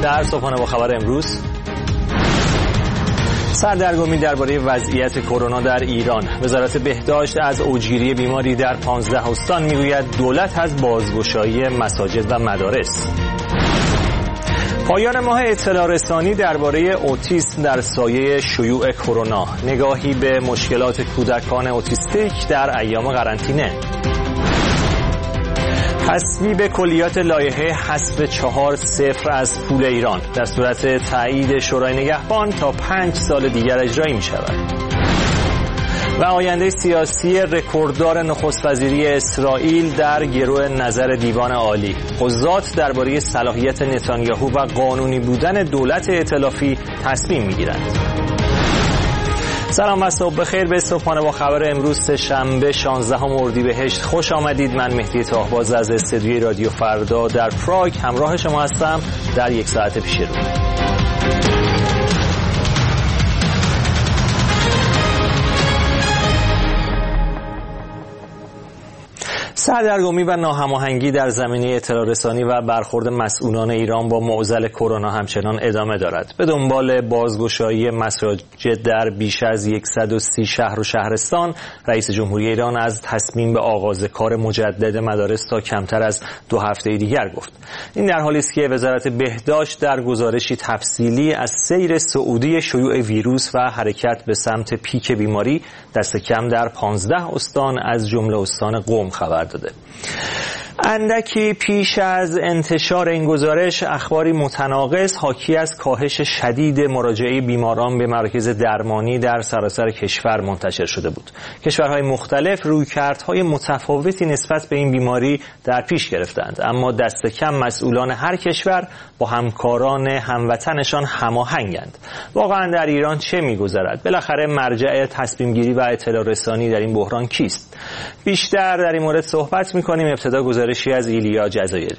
در صبحانه با خبر امروز، سردرگمی درباره وضعیت کرونا در ایران. وزارت بهداشت از اوجگیری بیماری در 15 استان میگوید دولت از بازگشایی مساجد و مدارس. پایان ماه اطلاع رسانی درباره اوتیسم در سایه شیوع کرونا. نگاهی به مشکلات کودکان اوتیستیک در ایام قرنطینه. تصویب کلیات لایحه حذف 4-0 از پول ایران در صورت تایید شورای نگهبان تا 5 سال دیگر اجرایی می شود. و آینده سیاسی رکورددار نخست وزیری اسرائیل در گرو نظر دیوان عالی. قضات درباره صلاحیت نتانیاهو و قانونی بودن دولت ائتلافی تصمیم می‌گیرند. سلام و صبح بخیر به صبحانه با خبر امروز سه‌شنبه 16 اردیبهشت خوش آمدید. من مهدی طاهباز از استودیوی رادیو فردا در پراگ همراه شما هستم در یک ساعت پیش رو. سردرگمی و ناهماهنگی در زمینه اطلاع رسانی و برخورد مسئولان ایران با معضل کرونا همچنان ادامه دارد. به دنبال بازگشایی مساجد در بیش از 130 شهر و شهرستان، رئیس جمهوری ایران از تصمیم به آغاز کار مجدد مدارس تا کمتر از 2 هفته دیگر گفت. این در حالی است که وزارت بهداشت در گزارشی تفصیلی از سیر صعودی شیوع ویروس و حرکت به سمت پیک بیماری دست کم در 15 استان از جمله استان قم خبر داده. اندکی پیش از انتشار این گزارش، اخباری متناقض حاکی از کاهش شدید مراجعه بیماران به مراکز درمانی در سراسر کشور منتشر شده بود. کشورهای مختلف رویکردهای متفاوتی نسبت به این بیماری در پیش گرفتند، اما دست کم مسئولان هر کشور با همکاران هموطنشان هماهنگند. واقعا در ایران چه می‌گذرد؟ بالاخره مرجع تصمیم گیری و اطلاع رسانی در این بحران کیست؟ بیشتر در این مورد صحبت می‌کنیم. ابتدا گزارشی از ایلیا جزایری.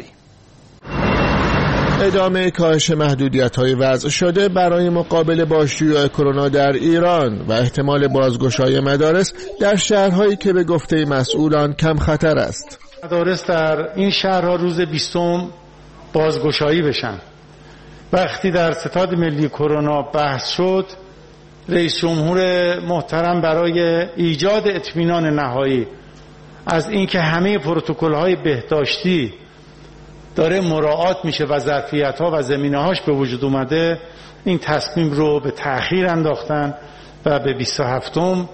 ادامه کاهش محدودیت‌های وضع شده برای مقابله با شیوع کرونا در ایران و احتمال بازگشایی مدارس در شهرهایی که به گفته مسئولان کم خطر است. مدارس در این شهرها روز 20 بازگشایی بشن. وقتی در ستاد ملی کرونا بحث شد، رئیس جمهور محترم برای ایجاد اطمینان نهایی از اینکه همه پروتکل‌های بهداشتی داره مراعات میشه و ظرفیت‌ها و زمینه‌هاش به وجود اومده، این تصمیم رو به تأخیر انداختن و به 27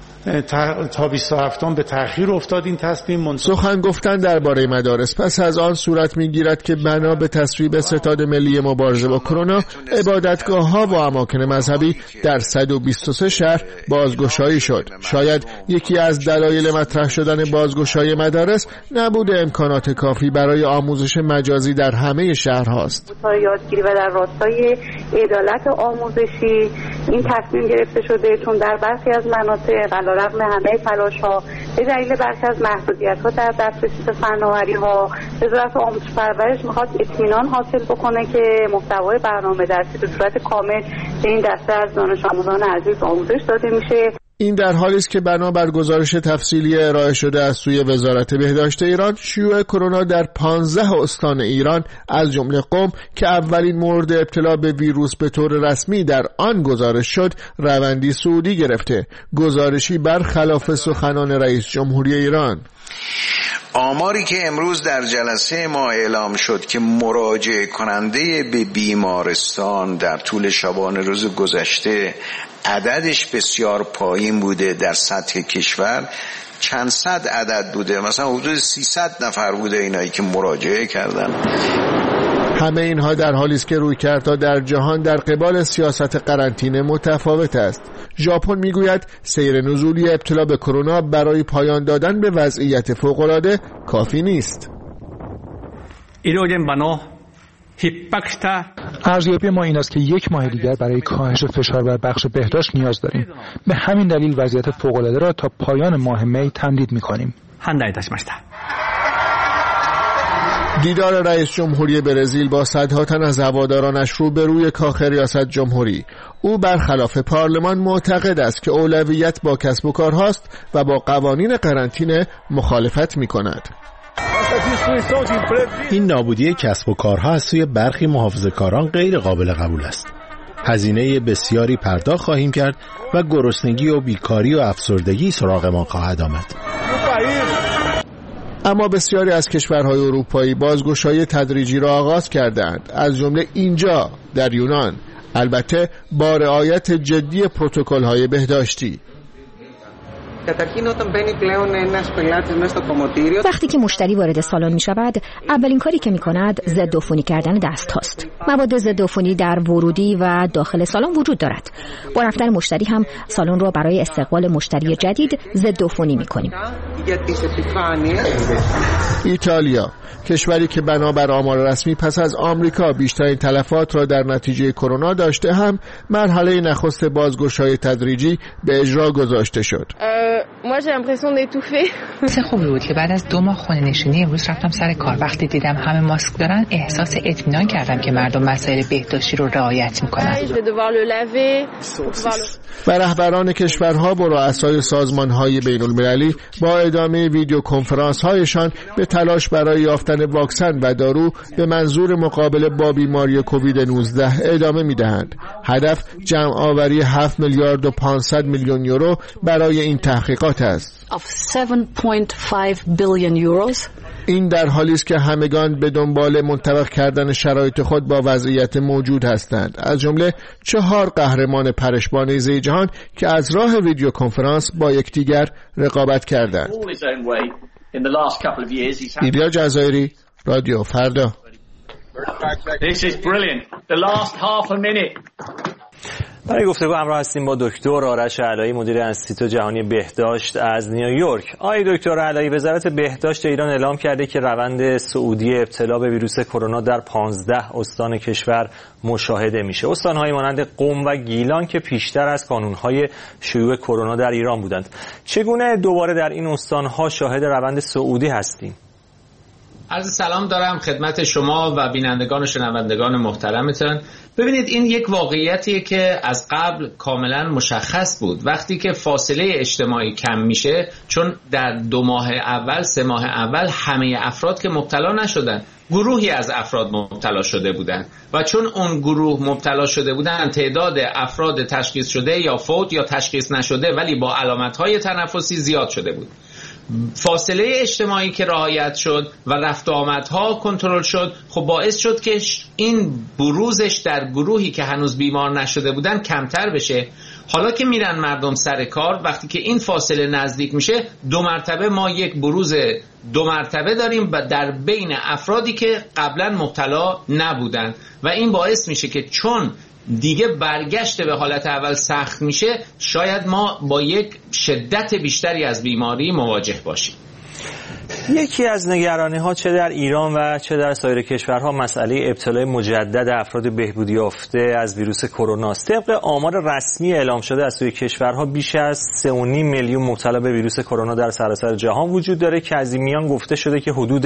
تا 27 به تأخیر افتاد. این تصمیم سخن گفتن درباره مدارس پس از آن صورت میگیرد که بنا به تصویب ستاد ملی مبارزه با کرونا، عبادتگاه‌ها و اماکن مذهبی در 123 شهر بازگشایی شد. شاید یکی از دلایل مطرح شدن بازگشایی مدارس نبود امکانات کافی برای آموزش مجازی در همه شهرهاست. برای یادگیری و در راستای عدالت آموزشی این تصمیم گرفته شده، چون در برخی از مناطق علیرغم همه تلاش‌ها به دلیل برخی از محدودیت‌ها در دسترسی به فناوری‌ها، وزارت آموزش و پرورش می‌خواد اطمینان حاصل بکنه که محتوای برنامه درسی به صورت کامل به این دسته از دانش آموزان عزیز آموزش داده میشه. این در حالی است که بنابر گزارش تفصیلی ارائه شده از سوی وزارت بهداشت ایران، شیوع کرونا در 15 استان ایران از جمله قم که اولین مورد ابتلا به ویروس به طور رسمی در آن گزارش شد، روندی صعودی گرفته. گزارشی برخلاف سخنان رئیس جمهوری ایران. آماری که امروز در جلسه ما اعلام شد که مراجعه کننده به بیمارستان در طول شبانه روز گذشته عددش بسیار پایین بوده، در سطح کشور چند صد عدد بوده، مثلا حدود 300 نفر بوده اینایی که مراجعه کردن. همه اینها در حالی است که رویکردها در جهان در قبال سیاست قرنطینه متفاوت است. ژاپن میگوید سیر نزولی ابتلا به کرونا برای پایان دادن به وضعیت فوق‌العاده کافی نیست. ارزیابی ما این است که 1 ماه دیگر برای کاهش فشار بر بخش بهداشت نیاز داریم. به همین دلیل وضعیت فوق‌العاده را تا پایان ماه می تمدید می‌کنیم. دیدار رئیس جمهوری برزیل با صدها تن از هوادارانش روبروی کاخ ریاست جمهوری. او برخلاف پارلمان معتقد است که اولویت با کسب و کارهاست و با قوانین قرنطینه مخالفت می‌کند. این نابودی کسب و کارها از سوی برخی محافظه‌کاران غیر قابل قبول است. هزینه بسیاری پرداخت خواهیم کرد و گرسنگی و بیکاری و افسردگی سراغ ما خواهد آمد. اما بسیاری از کشورهای اروپایی بازگشایی تدریجی را آغاز کردند، از جمله اینجا در یونان، البته با رعایت جدی پروتکل‌های بهداشتی. وقتی که مشتری وارد سالن می شود، اولین کاری که می کند ضد عفونی کردن دست هاست. مواد ضد عفونی در ورودی و داخل سالن وجود دارد. با رفتن مشتری هم سالن را برای استقبال مشتری جدید ضد عفونی می کنیم. ایتالیا، کشوری که بنابر آمار رسمی پس از آمریکا بیشترین تلفات را در نتیجه کرونا داشته، هم مرحله نخست بازگشایی تدریجی به اجرا گذاشته شد. چه خوبی بود که بعد از 2 ماه خونه‌نشینی امروز رفتم سر کار. وقتی دیدم همه ماسک دارن احساس اطمینان کردم که مردم مسائل بهداشتی رو رعایت میکنن. و رهبران کشورها و رؤسای سازمان‌های بین‌المللی با ادامه ویدیو کنفرانس هایشان به تلاش برای یافتن واکسن و دارو به منظور مقابله با بیماری کووید 19 ادامه می‌دهند. هدف جمع آوری 7 میلیارد و 500 میلیون یورو برای این تحقیقات است. این در حالی است که همگان به دنبال منطبق کردن شرایط خود با وضعیت موجود هستند، از جمله 4 قهرمان پرشبانیزه جهان که از راه ویدیو کنفرانس با یکدیگر رقابت کردند. ایلیا جزایری، رادیو فردا. برای گفتگو همراه هستیم با دکتر آرش علایی، مدیر انستیتوت جهانی بهداشت از نیویورک. آقای دکتر علایی، وزارت بهداشت ایران اعلام کرده که روند صعودی ابتلا به ویروس کرونا در 15 استان کشور مشاهده میشه. استان‌های مانند قم و گیلان که پیشتر از کانون‌های شیوع کرونا در ایران بودند. چگونه دوباره در این استان‌ها شاهد روند صعودی هستیم؟ عرض سلام دارم خدمت شما و بینندگان و شنوندگان محترمتان. ببینید، این یک واقعیتیه که از قبل کاملا مشخص بود. وقتی که فاصله اجتماعی کم میشه، چون در 2 ماه اول 3 ماه اول همه افراد که مبتلا نشدن، گروهی از افراد مبتلا شده بودن و چون اون گروه مبتلا شده بودن، تعداد افراد تشخیص شده یا فوت یا تشخیص نشده ولی با علامت‌های تنفسی زیاد شده بود. فاصله اجتماعی که رعایت شد و رفت و آمدها کنترل شد، خب باعث شد که این بروزش در گروهی که هنوز بیمار نشده بودن کمتر بشه. حالا که میرن مردم سر کار، وقتی که این فاصله نزدیک میشه، 2 مرتبه ما یک بروز 2 مرتبه داریم و در بین افرادی که قبلا مبتلا نبودن و این باعث میشه که چون دیگه برگشت به حالت اول سخت میشه، شاید ما با یک شدت بیشتری از بیماری مواجه باشیم. یکی از نگرانی‌ها چه در ایران و چه در سایر کشورها مسئله ابتلای مجدد افراد بهبودی یافته از ویروس کرونا است. طبق آمار رسمی اعلام شده از سوی کشورها بیش از 3.5 میلیون مبتلا به ویروس کرونا در سراسر جهان وجود داره که از این میان گفته شده که حدود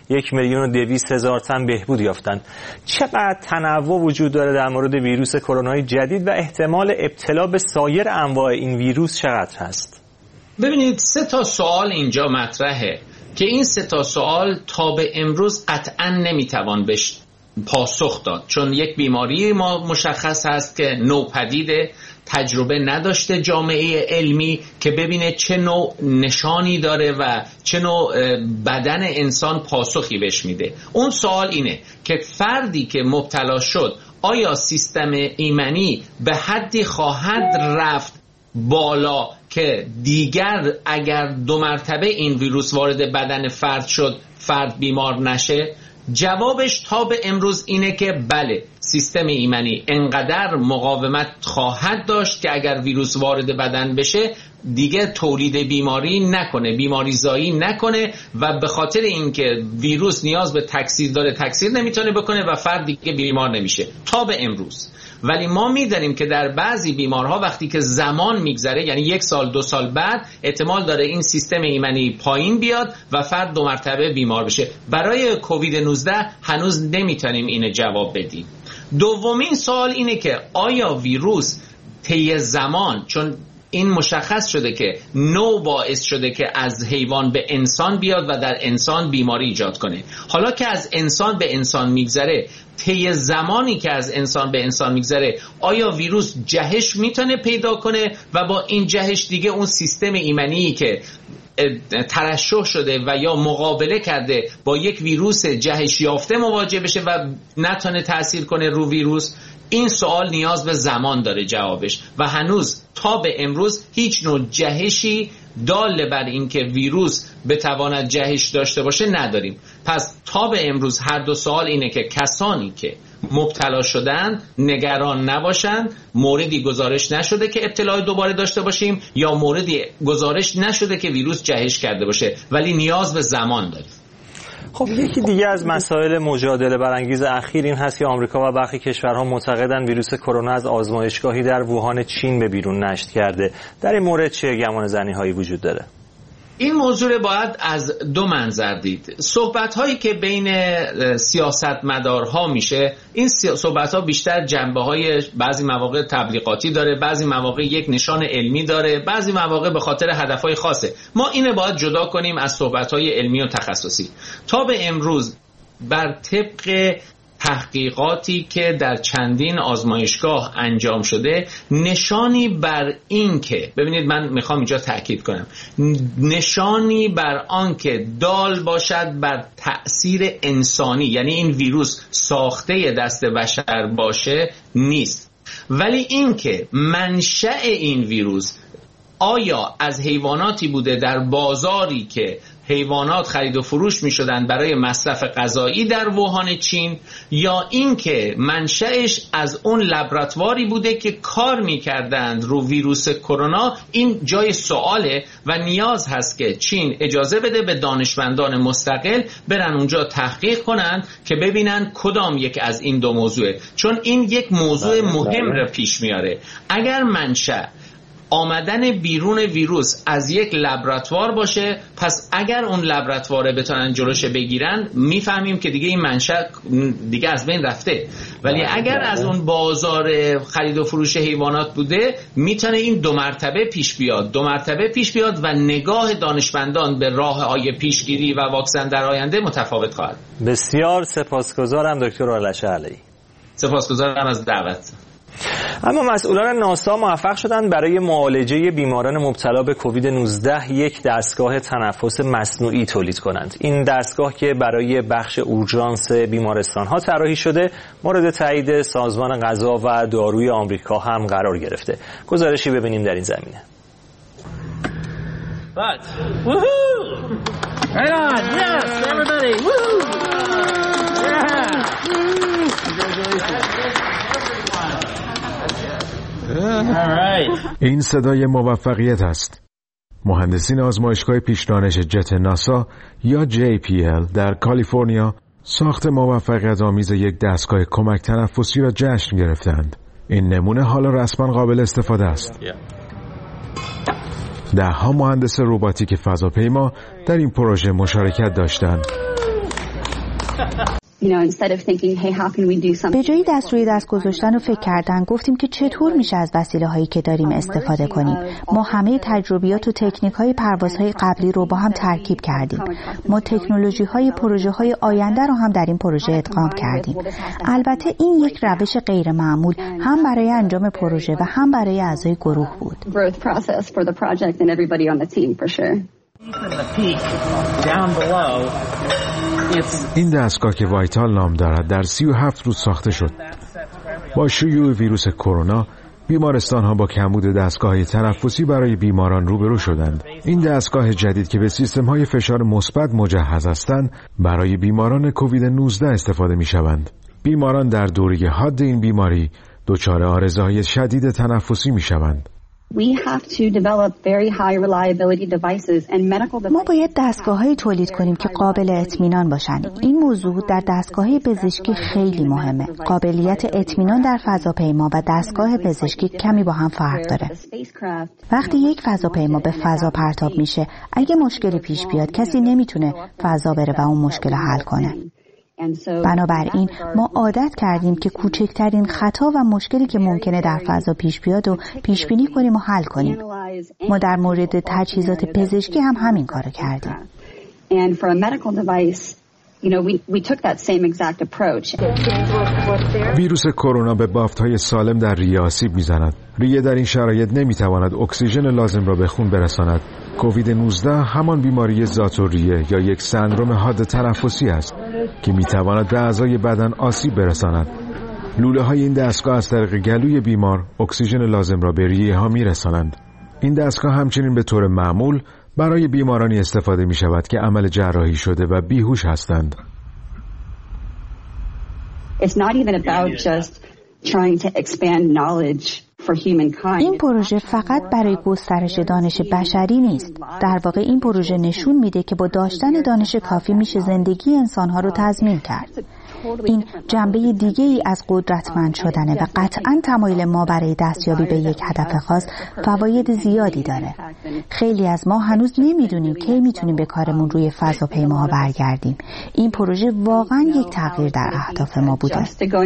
1,200,000 تن بهبود یافتند. چقدر تنوع وجود داره در مورد ویروس کرونای جدید و احتمال ابتلا به سایر انواع این ویروس چقدر هست؟ ببینید، 3 تا سوال اینجا مطرحه که این 3 تا سوال تا به امروز قطعا نمیتوان بهش پاسخ داد، چون یک بیماری ما مشخص هست که نوپدیده، تجربه نداشته جامعه علمی که ببینه چه نوع نشانی داره و چه نوع بدن انسان پاسخی بهش میده. اون سوال اینه که فردی که مبتلا شد آیا سیستم ایمنی به حدی خواهد رفت بالا که دیگر اگر 2 مرتبه این ویروس وارد بدن فرد شد، فرد بیمار نشه؟ جوابش تا به امروز اینه که بله، سیستم ایمنی انقدر مقاومت خواهد داشت که اگر ویروس وارد بدن بشه دیگه تولید بیماری نکنه، بیماری زایی نکنه و به خاطر اینکه ویروس نیاز به تکثیر داره تکثیر نمیتونه بکنه و فرد دیگه بیمار نمیشه تا به امروز. ولی ما می‌دانیم که در بعضی بیمارها وقتی که زمان میگذره، یعنی 1 سال 2 سال بعد، احتمال داره این سیستم ایمنی پایین بیاد و فرد 2 مرتبه بیمار بشه. برای کووید 19 هنوز نمیتونیم اینو جواب بدیم. دومین سوال اینه که آیا ویروس طی زمان، چون این مشخص شده که نوع باعث شده که از حیوان به انسان بیاد و در انسان بیماری ایجاد کنه. حالا که از انسان به انسان میگذره، طی زمانی که از انسان به انسان میگذره، آیا ویروس جهش میتونه پیدا کنه و با این جهش دیگه اون سیستم ایمنی که ترشح شده و یا مقابله کرده با یک ویروس جهش یافته مواجه بشه و نتونه تأثیر کنه رو ویروس؟ این سوال نیاز به زمان داره جوابش و هنوز تا به امروز هیچ نوع جهشی دال بر این که ویروس بتواند جهش داشته باشه نداریم. پس تا به امروز هر دو سوال اینه که کسانی که مبتلا شدن نگران نباشند، موردی گزارش نشده که ابتلا دوباره داشته باشیم یا موردی گزارش نشده که ویروس جهش کرده باشه، ولی نیاز به زمان داریم. خب یکی دیگه از مسائل مجادله برانگیز اخیر این هست که آمریکا و برخی کشورها معتقدند ویروس کرونا از آزمایشگاهی در ووهان چین به بیرون نشت کرده. در این مورد چه گمانه‌زنی‌هایی وجود داره؟ این موضوع باید از دو منظر دید. صحبت‌هایی که بین سیاستمدارها میشه، این صحبت‌ها بیشتر جنبه‌های بعضی مواقع تبلیغاتی داره، بعضی مواقع یک نشان علمی داره، بعضی مواقع به خاطر هدف‌های خاصه. ما اینو باید جدا کنیم از صحبت‌های علمی و تخصصی. تا به امروز بر طبق تحقیقاتی که در چندین آزمایشگاه انجام شده، نشانی بر این که، ببینید من میخوام اینجا تأکید کنم، نشانی بر آن که دال باشد بر تأثیر انسانی، یعنی این ویروس ساخته دست بشر باشه نیست. ولی این که منشأ این ویروس آیا از حیواناتی بوده در بازاری که حیوانات خرید و فروش می شدن برای مصرف غذایی در ووهان چین، یا اینکه منشأش از اون لابراتواری بوده که کار می کردند رو ویروس کرونا، این جای سواله و نیاز هست که چین اجازه بده به دانشمندان مستقل برن اونجا تحقیق کنند که ببینن کدام یک از این دو موضوعه، چون این یک موضوع مهم رو پیش میاره. اگر منشأ آمدن بیرون ویروس از یک لابراتوار باشه، پس اگر اون لابراتواره بتونن جلوش بگیرن، میفهمیم که دیگه این منشأ دیگه از بین رفته. ولی اگر از اون بازار خرید و فروش حیوانات بوده، میتونه این دو مرتبه پیش بیاد و نگاه دانشمندان به راه‌های پیشگیری و واکسن در آینده متفاوت خواهد. بسیار سپاسگزارم دکتر آرلش علیعی. سپاسگزارم از دعوت. اما مسئولان ناسا موفق شدند برای معالجه بیماران مبتلا به کووید 19 یک دستگاه تنفس مصنوعی تولید کنند. این دستگاه که برای بخش اورژانس بیمارستان‌ها طراحی شده، مورد تایید سازمان غذا و داروی آمریکا هم قرار گرفته. گزارشی ببینیم در این زمینه. این صدای موفقیت است. مهندسین آزمایشگاه پیش دانش جت ناسا یا JPL در کالیفرنیا ساخت موفقیت آمیز یک دستگاه کمک تنفسی را جشن گرفتند. این نمونه حالا رسما قابل استفاده است. ده‌ها مهندس رباتیک فضاپیما در این پروژه مشارکت داشتند. به جای دست روی دست گذاشتن و فکر کردن، گفتیم که چطور میشه از وسیله هایی که داریم استفاده کنیم. ما همه تجربیات و تکنیک های پروازهای قبلی رو با هم ترکیب کردیم. ما تکنولوژی های پروژه های آینده رو هم در این پروژه ادغام کردیم. البته این یک روش غیر معمول هم برای انجام پروژه و هم برای اعضای گروه بود. این دستگاه که وایتال نام دارد در 37 روز ساخته شد. با شیوع ویروس کرونا، بیمارستان‌ها با کمبود دستگاه‌های تنفسی برای بیماران روبرو شدند. این دستگاه جدید که به سیستم‌های فشار مثبت مجهز هستند، برای بیماران کووید 19 استفاده می‌شوند. بیماران در دوره حاد این بیماری دچار عارضه‌های شدید تنفسی می‌شوند. ما باید دستگاه‌هایی تولید کنیم که قابل اطمینان باشند. این موضوع در دستگاه پزشکی خیلی مهمه. قابلیت اطمینان در فضاپیما و دستگاه پزشکی کمی با هم فرق داره. وقتی یک فضاپیما به فضا پرتاب میشه، اگه مشکلی پیش بیاد، کسی نمیتونه فضا بره و اون مشکل حل کنه. بنابراین ما عادت کردیم که کوچکترین خطا و مشکلی که ممکنه در فضا پیش بیاد و پیش بینی کنیم و حل کنیم. ما در مورد تجهیزات پزشکی هم همین کارو کردیم. ویروس کرونا به بافت‌های سالم در ریه آسیب می‌زند. ریه در این شرایط نمی‌تواند اکسیژن لازم را به خون برساند. کووید 19 همان بیماری ذات‌الریه یا یک سندرم حاد تنفسی است که می‌تواند به اعضای بدن آسیب برساند. لوله‌های این دستگاه از طریق گلوی بیمار اکسیژن لازم را به ریه‌ها می‌رسانند. این دستگاه همچنین به طور معمول برای بیمارانی استفاده می‌شود که عمل جراحی شده و بیهوش هستند. این پروژه فقط برای گسترش دانش بشری نیست. در واقع این پروژه نشون میده که با داشتن دانش کافی میشه زندگی انسانها رو تضمین کرد. این جنبه دیگه ای از قدرتمند شدنه و قطعاً تمایل ما برای دستیابی به یک هدف خاص فواید زیادی داره. خیلی از ما هنوز نمیدونیم کی میتونیم به کارمون روی فضاپیماها برگردیم. این پروژه واقعاً یک تغییر در اهداف ما بوده.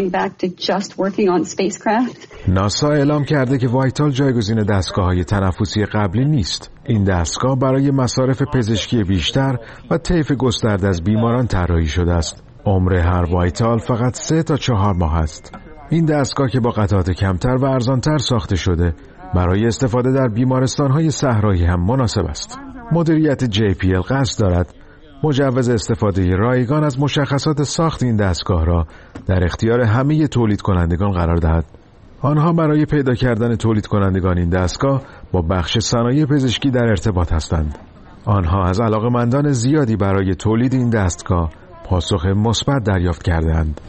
ناسا اعلام کرده که وایتال جایگزین دستگاه‌های تنفسی قبلی نیست. این دستگاه برای مصارف پزشکی بیشتر و طیف گسترده از بیماران طراحی شده است. عمر هر وایتال فقط 3 تا 4 ماه است. این دستگاه که با قطعات کمتر و ارزانتر ساخته شده برای استفاده در بیمارستان‌های صحرایی هم مناسب است. مدیریت JPL قصد دارد مجوز استفاده رایگان از مشخصات ساخت این دستگاه را در اختیار همه تولید کنندگان قرار دهد. آنها برای پیدا کردن تولید کنندگان این دستگاه با بخش صنایع پزشکی در ارتباط هستند. آنها از علاقه‌مندان زیادی برای تولید این دستگاه پاسخ مثبت دریافت کردند.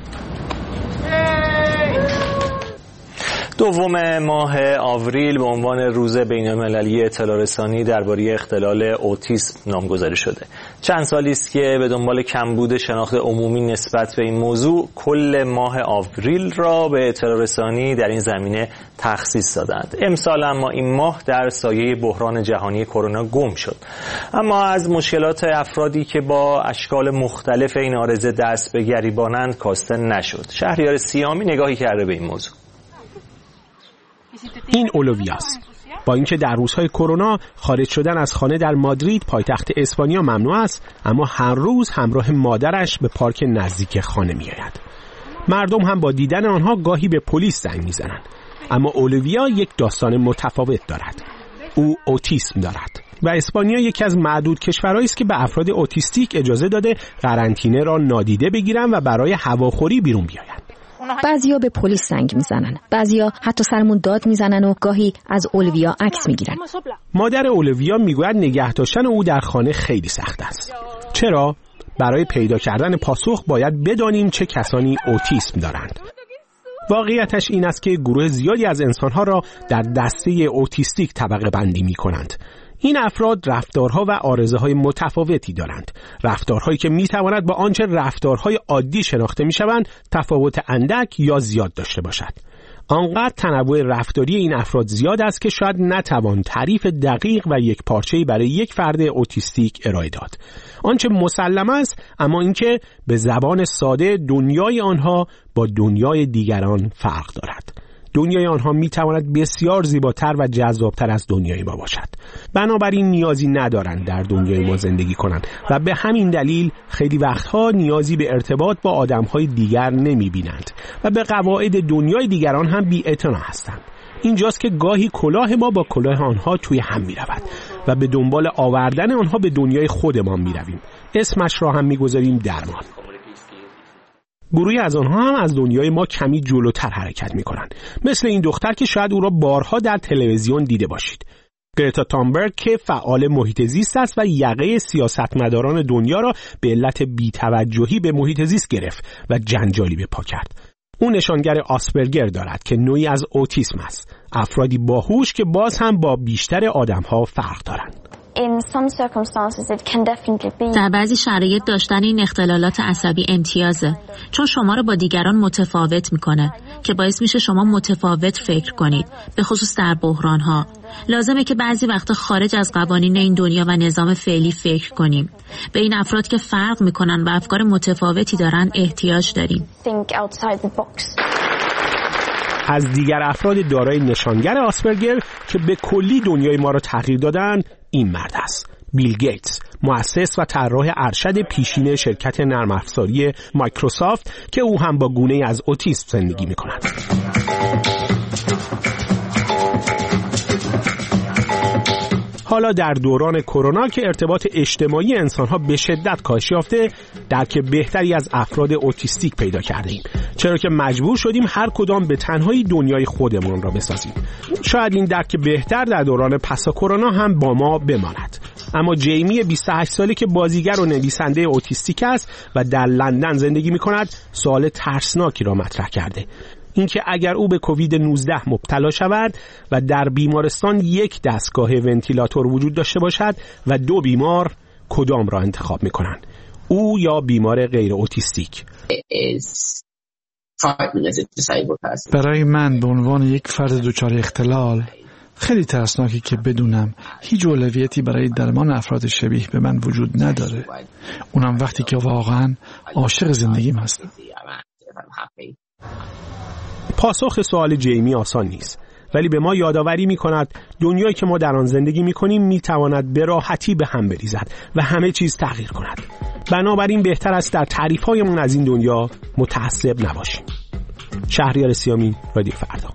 دوم ماه آوریل به عنوان روز بین‌المللی اطلاع رسانی درباره اختلال اوتیسم نامگذاری شده. چند سالی است که به دنبال کمبود شناخت عمومی نسبت به این موضوع کل ماه آوریل را به اطلاع رسانی در این زمینه تخصیص دادند. امسال اما این ماه در سایه بحران جهانی کرونا گم شد. اما از مشکلات افرادی که با اشکال مختلف این عارضه دست به گریبانند کاسته نشد. شهریار سیامی نگاهی کرده به این موضوع. این اولویاست. با اینکه در روزهای کرونا خارج شدن از خانه در مادرید پایتخت اسپانیا ممنوع است، اما هر روز همراه مادرش به پارک نزدیک خانه می‌آید. مردم هم با دیدن آنها گاهی به پلیس زنگ می‌زنند. اما اولویا یک داستان متفاوت دارد. او اوتیسم دارد و اسپانیا یکی از معدود کشورهایی است که به افراد اوتیستیک اجازه داده قرنطینه را نادیده بگیرند و برای هواخوری بیرون بیایند. بعضیا به پلیس زنگ میزنن، بعضیا حتی سرمون داد میزنن و گاهی از اولویا عکس میگیرن. مادر اولویا میگوید نگه داشتن او در خانه خیلی سخت است. چرا؟ برای پیدا کردن پاسخ باید بدانیم چه کسانی اوتیسم دارند. واقعیتش این است که گروه زیادی از انسانها را در دسته اوتیستیک طبقه بندی میکنند. این افراد رفتارها و عارضه‌های متفاوتی دارند. رفتارهایی که میتواند با آنچه رفتارهای عادی شناخته میشوند تفاوت اندک یا زیاد داشته باشد. آنقدر تنوع رفتاری این افراد زیاد است که شاید نتوان تعریف دقیق و یک پارچه‌ای برای یک فرد اوتیستیک ارائه داد. آنچه مسلم است اما اینکه به زبان ساده دنیای آنها با دنیای دیگران فرق دارد. دنیای آنها میتواند بسیار زیباتر و جذابتر از دنیای ما باشد. بنابراین نیازی ندارند در دنیای ما زندگی کنند و به همین دلیل خیلی وقتها نیازی به ارتباط با آدمهای دیگر نمیبینند و به قواعد دنیای دیگران هم بی‌اعتنا هستند. اینجاست که گاهی کلاه ما با کلاه آنها توی هم میرود و به دنبال آوردن آنها به دنیای خودمان میرویم. اسمش را هم میگذاریم درمان. گروهی از آنها هم از دنیای ما کمی جلوتر حرکت می‌کنند. مثل این دختر که شاید او را بارها در تلویزیون دیده باشید. گرتا تامبرگ که فعال محیط زیست است و یقه سیاستمداران دنیا را به علت بی‌توجهی به محیط زیست گرفت و جنجالی به پا کرد. او نشانگر آسپرگر دارد که نوعی از اوتیسم است. افرادی باهوش که باز هم با بیشتر آدم‌ها فرق دارند. در بعضی شرایط داشتن این اختلالات عصبی امتیازه، چون شما رو با دیگران متفاوت میکنه که باعث میشه شما متفاوت فکر کنید، به خصوص در بحران‌ها. لازمه که بعضی وقتا خارج از قوانین این دنیا و نظام فعلی فکر کنیم. به این افراد که فرق میکنن و افکار متفاوتی دارن احتیاج داریم. از دیگر افراد دارای نشانگر آسپرگر که به کلی دنیای ما را تغییر دادن این مرد است. بیل گیتس، مؤسس و طراح ارشد پیشین شرکت نرم افزاری مایکروسافت که او هم با گونه‌ای از اوتیسم زندگی می‌کند. حالا در دوران کرونا که ارتباط اجتماعی انسان‌ها به شدت کاهش یافته، درک بهتری از افراد اوتیستیک پیدا کردیم، چرا که مجبور شدیم هر کدام به تنهایی دنیای خودمون را بسازیم. شاید این درک بهتر در دوران پسا کرونا هم با ما بماند. اما جیمی 28 ساله که بازیگر و نویسنده اوتیستیک است و در لندن زندگی می‌کند، سوال ترسناکی را مطرح کرده. اینکه اگر او به کووید 19 مبتلا شود و در بیمارستان یک دستگاه ونتیلاتور وجود داشته باشد و 2 بیمار، کدام را انتخاب می‌کنند؟ او یا بیمار غیر اوتیستیک؟ برای من به عنوان یک فرد دچار اختلال خیلی ترسناکی که بدونم هیچ اولویتی برای درمان افراد شبیه به من وجود نداره، اونم وقتی که واقعا عاشق زندگیم هستم. پاسخ سوال جیمی آسان نیست، ولی به ما یادآوری می‌کند دنیایی که ما در آن زندگی می‌کنیم می‌تواند به راحتی به هم بریزد و همه چیز تغییر کند. بنابراین بهتر است در تعریف‌هایمان از این دنیا متعصب نباشیم. شهریار سیامین، رادیو فردا.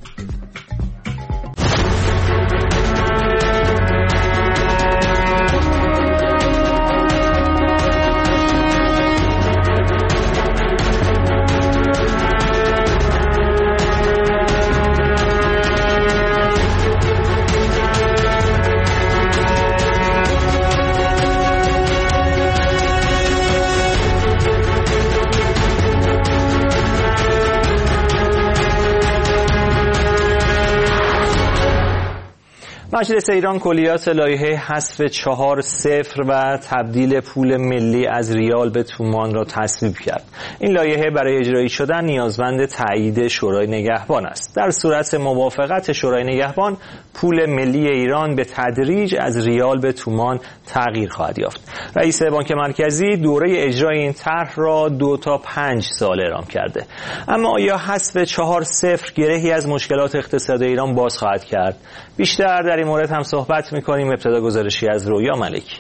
مجلس ایران کلیات لایحه حذف 4-0 و تبدیل پول ملی از ریال به تومان را تصویب کرد. این لایحه برای اجرایی شدن نیازمند تایید شورای نگهبان است. در صورت موافقت شورای نگهبان، پول ملی ایران به تدریج از ریال به تومان تغییر خواهد یافت. رئیس بانک مرکزی دوره اجرای این طرح را 2 تا 5 سال اعلام کرده. اما آیا حذف 4-0 گرهی از مشکلات اقتصادی ایران باز خواهد کرد؟ بیشتر در این مورد هم صحبت می‌کنیم. ابتدا گزارشی از رویا ملکی.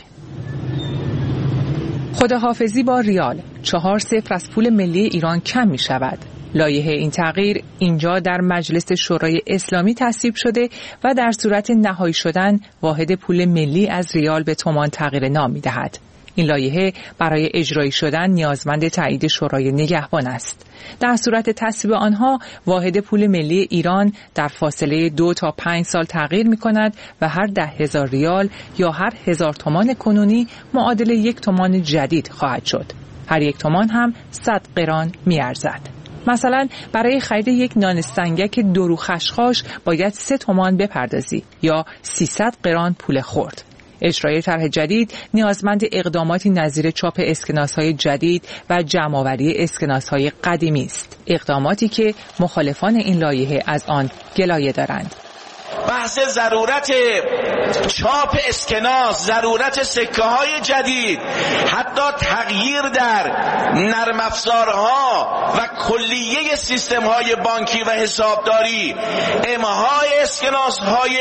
خداحافظی با ریال، 4-0 از پول ملی ایران کم می‌شود. لایحه این تغییر اینجا در مجلس شورای اسلامی تصویب شده و در صورت نهایی شدن واحد پول ملی از ریال به تومان تغییر نام می‌دهد. این لایحه برای اجرایی شدن نیازمند تایید شورای نگهبان است. در صورت تصویب آنها واحد پول ملی ایران در فاصله 2 تا 5 سال تغییر می‌کند و هر 10,000 ریال یا هر 1000 تومان کنونی معادل 1 تومان جدید خواهد شد. هر 1 تومان هم 100 قران می‌ارزد. مثلا برای خرید یک نان سنگک 2 رو خشخاش باید 3 تومان بپردازی یا 300 قران پول خرد. اجرای طرح جدید نیازمند اقداماتی نظیر چاپ اسکناس‌های جدید و جمع‌آوری اسکناس‌های قدیمی است. اقداماتی که مخالفان این لایحه از آن گلایه دارند. بحث ضرورت چاپ اسکناس، ضرورت سکه‌های جدید، حتی تغییر در نرم افزارها و کلیه سیستم‌های بانکی و حسابداری، امهای اسکناس‌های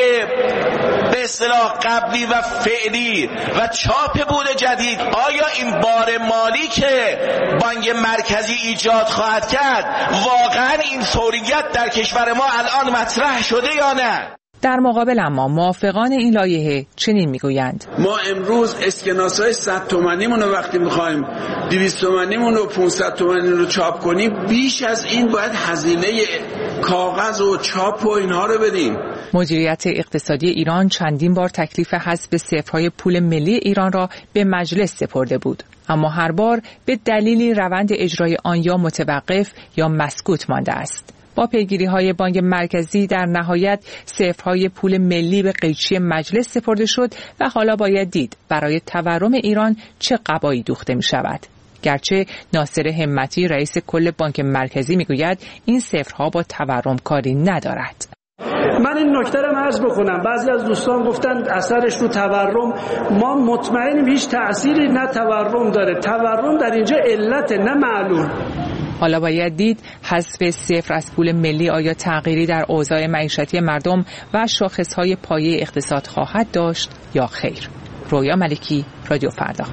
به اصطلاح قبلی و فعلی و چاپ بود جدید، آیا این بار مالی که بانک مرکزی ایجاد خواهد کرد واقعا این فوریت در کشور ما الان مطرح شده یا نه؟ در مقابل اما موافقان این لایحه چنین میگویند: ما امروز اسکناس‌های 100 تومانیمون رو وقتی می‌خوایم 200 تومانیمون رو 500 تومانی رو چاپ کنیم، بیش از این باید هزینه کاغذ و چاپ و اینها رو بدیم. مدیریت اقتصادی ایران چندین بار تکلیف حذف صفرهای پول ملی ایران را به مجلس سپرده بود، اما هر بار به دلیلی روند اجرای آن یا متوقف یا مسکوت مانده است. با پیگیری‌های بانک مرکزی در نهایت صفرهای پول ملی به قیچی مجلس سپرده شد و حالا باید دید برای تورم ایران چه قبایی دوخته می شود. گرچه ناصر همتی رئیس کل بانک مرکزی میگوید این صفرها با تورم کاری ندارد. من این نکته رو عرض بکنم، بعضی از دوستان گفتن اثرش رو تورم، ما مطمئنیم هیچ تأثیری نه تورم داره. تورم در اینجا علت نه معلول. حالا باید دید حذف صفر از پول ملی آیا تغییری در اوضاع معیشتی مردم و شاخص‌های پایه اقتصاد خواهد داشت یا خیر. رویا ملکی، رادیو فردا.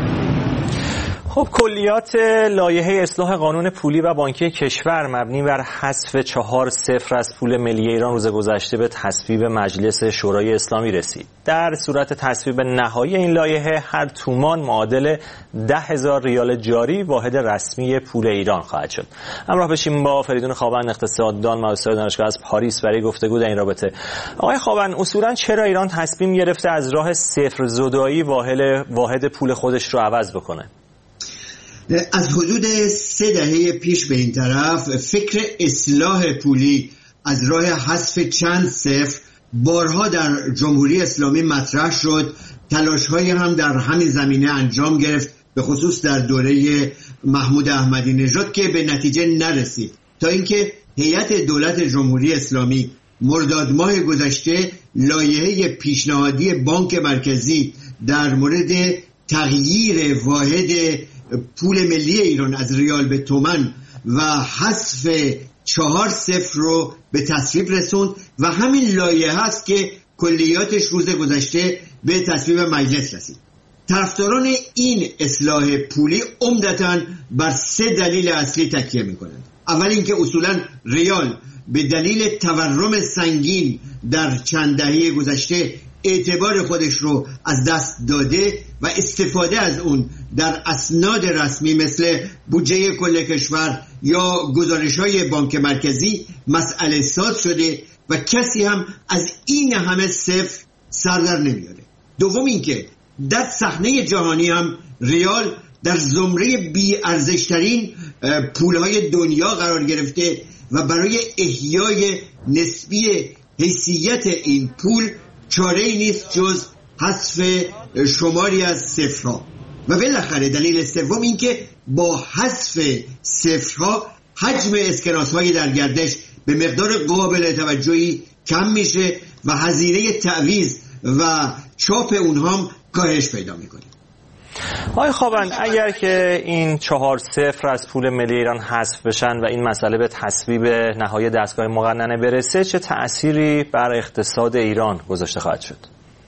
خب کلیات لایحه اصلاح قانون پولی و بانکی کشور مبنی بر حذف 4 صفر از پول ملی ایران روز گذشته به تصویب مجلس شورای اسلامی رسید. در صورت تصویب نهایی این لایحه هر تومان معادل 10,000 ریال جاری واحد رسمی پول ایران خواهد شد. همراه بشیم با فریدون خوابند، اقتصاددان مؤسسه دانشگاه از پاریس برای گفتگو در این رابطه. آقای خوابند، اصولا چرا ایران تصمیم گرفته از راه صفر زدایی واحد پول خودش رو عوض بکنه؟ از حدود 3 دهه پیش به این طرف فکر اصلاح پولی از راه حذف چند صفر بارها در جمهوری اسلامی مطرح شد. تلاش‌هایی هم در همین زمینه انجام گرفت، به خصوص در دوره محمود احمدی نژاد، که به نتیجه نرسید تا اینکه هیئت دولت جمهوری اسلامی مرداد ماه گذشته لایحه پیشنهادی بانک مرکزی در مورد تغییر واحد پول ملی ایران از ریال به تومان و حذف 4 صفر رو به تصویب رسوند و همین لایحه است که کلیاتش روز گذشته به تصویب مجلس رسید. طرفداران این اصلاح پولی عمدتاً بر 3 دلیل اصلی تکیه می‌کنند. اول اینکه اصولاً ریال به دلیل تورم سنگین در چند دهه گذشته اعتبار خودش رو از دست داده و استفاده از اون در اسناد رسمی مثل بودجه کل کشور یا گزارش‌های بانک مرکزی مسئله ساز شده و کسی هم از این همه صفر سر در نمیاره. دوم اینکه در صحنه جهانی هم ریال در زمره بی ارزشترین پولهای دنیا قرار گرفته و برای احیای نسبی حیثیت این پول چاره‌ای نیست جز حذف شماری از صفرها. و بالاخره دلیل سوم این که با حذف صفرها حجم اسکناس‌های در گردش به مقدار قابل توجهی کم میشه و هزینه تعویض و چاپ اونها کاهش پیدا میکنه. آقای خوابند، اگر که این 4 صفر از پول ملی ایران حذف بشن و این مسئله به تصویب نهایی دستگاه مقننه برسه، چه تأثیری بر اقتصاد ایران گذاشته خواهد شد؟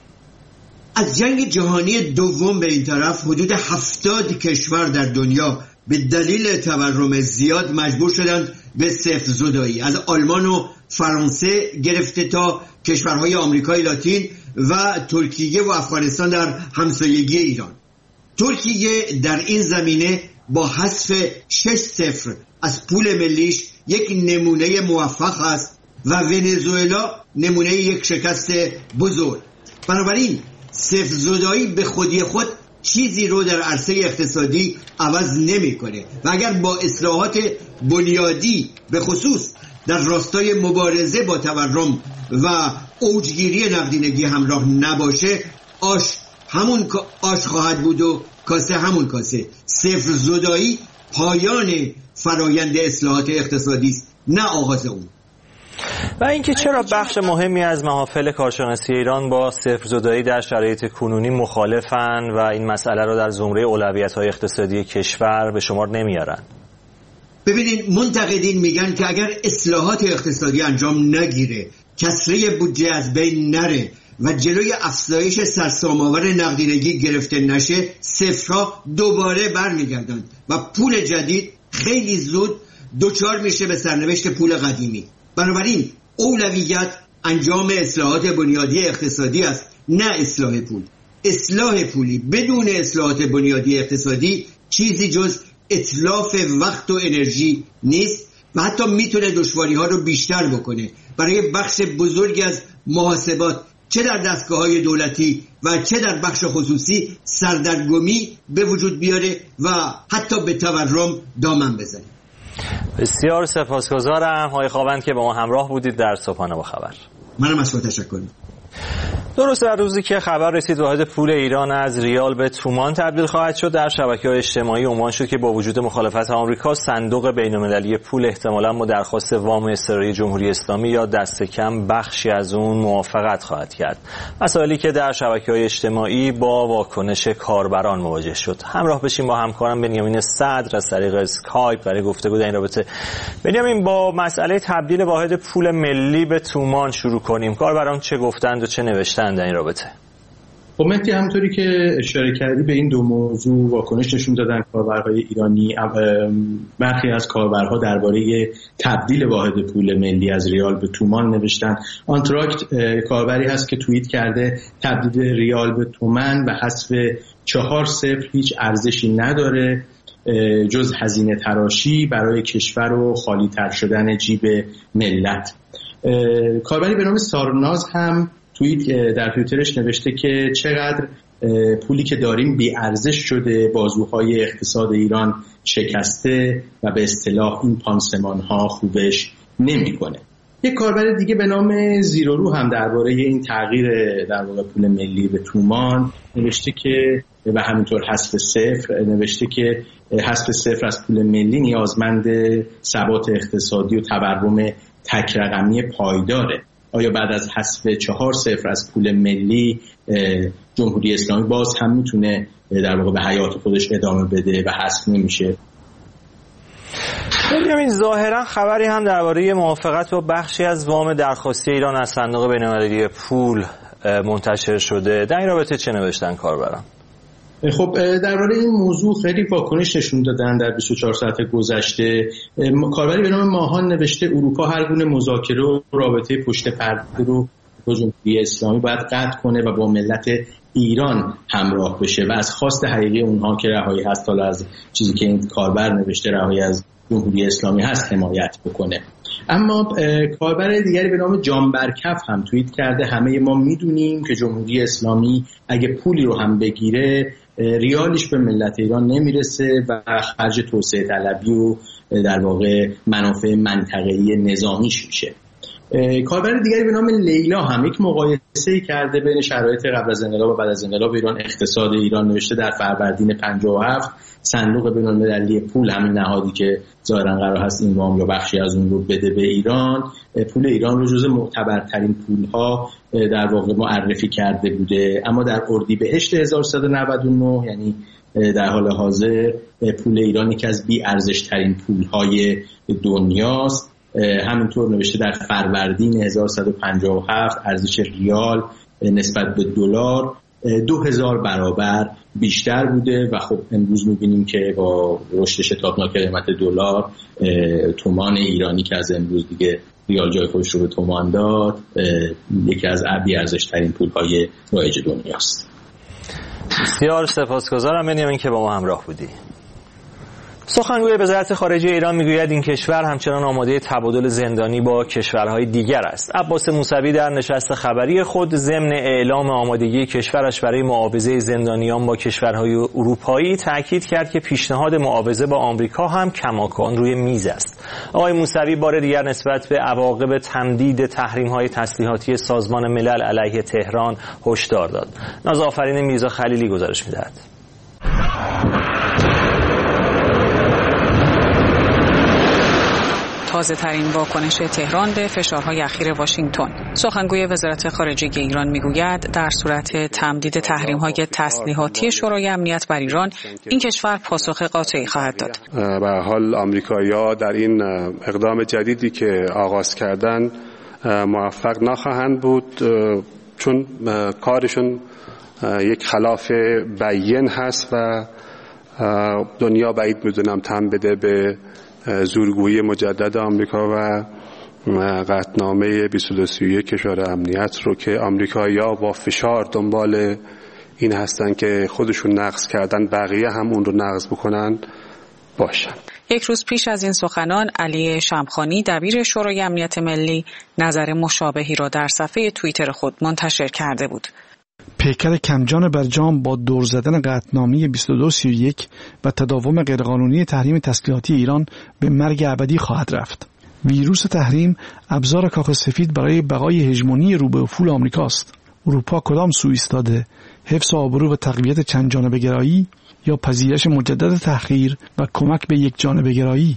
از جنگ جهانی دوم به این طرف حدود 70 کشور در دنیا به دلیل تورم زیاد مجبور شدند به صفر زدایی، از آلمان و فرانسه گرفته تا کشورهای آمریکای لاتین و ترکیه و افغانستان در همسایگی ایران. ترکیه در این زمینه با حذف 6 صفر از پول ملیش یک نمونه موفق است و ونزوئلا نمونه یک شکست بزرگ. بنابراین صفر زدایی به خودی خود چیزی رو در عرصه اقتصادی عوض نمی‌کنه و اگر با اصلاحات بنیادی به خصوص در راستای مبارزه با تورم و اوجگیری نقدینگی همراه نباشه، همون آش خواهد بود و کاسه همون کاسه. صفر زدایی پایان فرایند اصلاحات اقتصادی است، نه آغاز اون. و اینکه چرا بخش مهمی از محافل کارشناسی ایران با صفر زدایی در شرایط کنونی مخالفن و این مسئله را در زمره اولویت‌های اقتصادی کشور به شمار نمیارن؟ ببینید، منتقدین میگن که اگر اصلاحات اقتصادی انجام نگیره، کسره بودجه از بین نره و جلوی افزایش سرسام‌آور نقدینگی گرفته نشه، صفرها دوباره برمیگردن و پول جدید خیلی زود دوچار میشه به سرنوشت پول قدیمی. بنابراین اولویت انجام اصلاحات بنیادی اقتصادی است، نه اصلاح پول. اصلاح پولی بدون اصلاحات بنیادی اقتصادی چیزی جز اتلاف وقت و انرژی نیست و حتی میتونه دشواری‌ها رو بیشتر بکنه. برای بخش بزرگی از محاسبات چه در دستگاه‌های دولتی و چه در بخش خصوصی سردرگمی به وجود بیاره و حتی به تورم دامن بزنه. بسیار سپاسگزارم آقای خوابند که با ما همراه بودید در صبحانه با خبر. منم از شما تشکر می‌کنم. درست در روزی که خبر رسید واحد پول ایران از ریال به تومان تبدیل خواهد شد، در شبکه‌های اجتماعی عنوان شد که با وجود مخالفت آمریکا، صندوق بین‌المللی پول احتمالاً با درخواست وام اضطراری جمهوری اسلامی یا دست کم بخشی از اون موافقت خواهد کرد. مسائلی که در شبکه‌های اجتماعی با واکنش کاربران مواجه شد. همراه بشیم با همکارم بنیامین صدر از طریق اسکایپ برای گفتگو در این رابطه. بنیامین، با مسئله تبدیل واحد پول ملی به تومان شروع کنیم. کاربران چه گفتند و چه نوشتند در این رابطه؟ خب مهدی، همونطوری که اشاره کردی به این دو موضوع واکنش نشون دادن کاربرهای ایرانی. برخی از کاربرها درباره تبدیل واحد پول ملی از ریال به تومان نوشتن. آنتراکت کاربری هست که توییت کرده تبدیل ریال به تومان و حذف 4-0 هیچ ارزشی نداره جز هزینه تراشی برای کشور و خالی تر شدن جیب ملت. کاربری به نام سارناز هم در توییترش نوشته که چقدر پولی که داریم بی ارزش شده، بازوهای اقتصاد ایران شکسته و به اصطلاح این پانسمان ها خوبش نمیکنه. یک کاربر دیگه به نام زیرورو هم درباره این تغییر در واقع پول ملی به تومان نوشته که و همینطور حذف صفر نوشته که حذف صفر از پول ملی نیازمند ثبات اقتصادی و تورم تک رقمی پایداره. آیا بعد از حذف 4-0 از پول ملی جمهوری اسلامی باز هم میتونه در واقع به حیات خودش ادامه بده و حذف نمیشه؟ ببینیم ظاهرا خبری هم درباره موافقت با بخشی از وام درخواستی ایران از صندوق بین‌المللی پول منتشر شده. در این رابطه چه نوشتن کاربران؟ خب درباره این موضوع خیلی واکنش نشون دادن در 24 ساعت گذشته. کاربری به نام ماهان نوشته اروپا هر گونه مذاکره و رابطه پشت پرده رو با جمهوری اسلامی باید قطع کنه و با ملت ایران همراه بشه و از خواست حقیقی اونها که رهایی هست، حالا از چیزی که این کاربر نوشته رهایی از جمهوری اسلامی هست، حمایت بکنه. اما کاربر دیگری به نام جانبرکف هم توییت کرده همه ما میدونیم که جمهوری اسلامی اگه پولی رو هم بگیره ریالش به ملت ایران نمیرسه و خرج توسعه طلبی و در واقع منافع منطقه‌ای نظامیش میشه. کاربر دیگری به نام لیلا هم یک مقایسه کرده بین شرایط قبل از انقلاب و بعد از انقلاب ایران. اقتصاد ایران نوشته در فروردین 57 صندوق بین‌المللی پول، همین نهادی که ظاهرا قرار هست این وام یا بخشی از اون رو بده به ایران، پول ایران رو جزو معتبرترین پول‌ها در واقع معرفی کرده بوده. اما در اردیبهشت 1399 یعنی در حال حاضر پول ایران یکی از بی ارزش ترین پول‌های دنیاست. همینطور نوشته در فروردین 1157 ارزش ریال نسبت به دلار 2000 برابر بیشتر بوده و خب امروز می‌بینیم که با رشد شتابناک قیمت دلار، تومان ایرانی که از امروز دیگه ریال جای خودش رو به تومان داد، یکی از بی‌ارزش‌ترین پول‌های رایج دنیاست. بسیار سپاسگزارم بنیامین که با ما همراه بودی. سخنگوی وزارت خارجه ایران میگوید این کشور همچنان آماده تبادل زندانی با کشورهای دیگر است. عباس موسوی در نشست خبری خود ضمن اعلام آمادگی کشورش برای معاوضه زندانیان با کشورهای اروپایی تاکید کرد که پیشنهاد معاوضه با آمریکا هم کماکان روی میز است. آقای موسوی بار دیگر نسبت به عواقب تمدید تحریم‌های تسلیحاتی سازمان ملل علیه تهران هشدار داد. نازآفرین میرزا خلیلی گزارش می‌دهد. تازه ترین واکنش تهران به فشارهای اخیر واشنگتن. سخنگوی وزارت خارجه ایران میگوید در صورت تمدید تحریم‌های تسلیحاتی شورای امنیت بر ایران، این کشور پاسخ قاطعی خواهد داد. به هر حال آمریکایی‌ها در این اقدام جدیدی که آغاز کردن موفق نخواهند بود، چون کارشون یک خلاف بیان هست و دنیا بعید می‌دونم تن بده به زورگویی مجدد آمریکا و قطعنامه 2231 کشور امنیت رو که آمریکایی‌ها با فشار دنبال این هستن که خودشون نقض کردن بقیه هم اون رو نقض بکنن باشن. یک روز پیش از این سخنان علی شمخانی دبیر شورای امنیت ملی نظر مشابهی را در صفحه توییتر خود منتشر کرده بود. پیکر کمجان برجام با دور زدن قطعنامه 2231 و تداوم غیرقانونی تحریم تسلیحاتی ایران به مرگ ابدی خواهد رفت. ویروس تحریم ابزار کاخ سفید برای بقای هژمونی رو به افول آمریکاست. اروپا کدام سو ایستاده؟ حفظ آبرو و تقویت چند جانبه گرایی یا پذیرش مجدد تحقیر و کمک به یک جانبه گرایی؟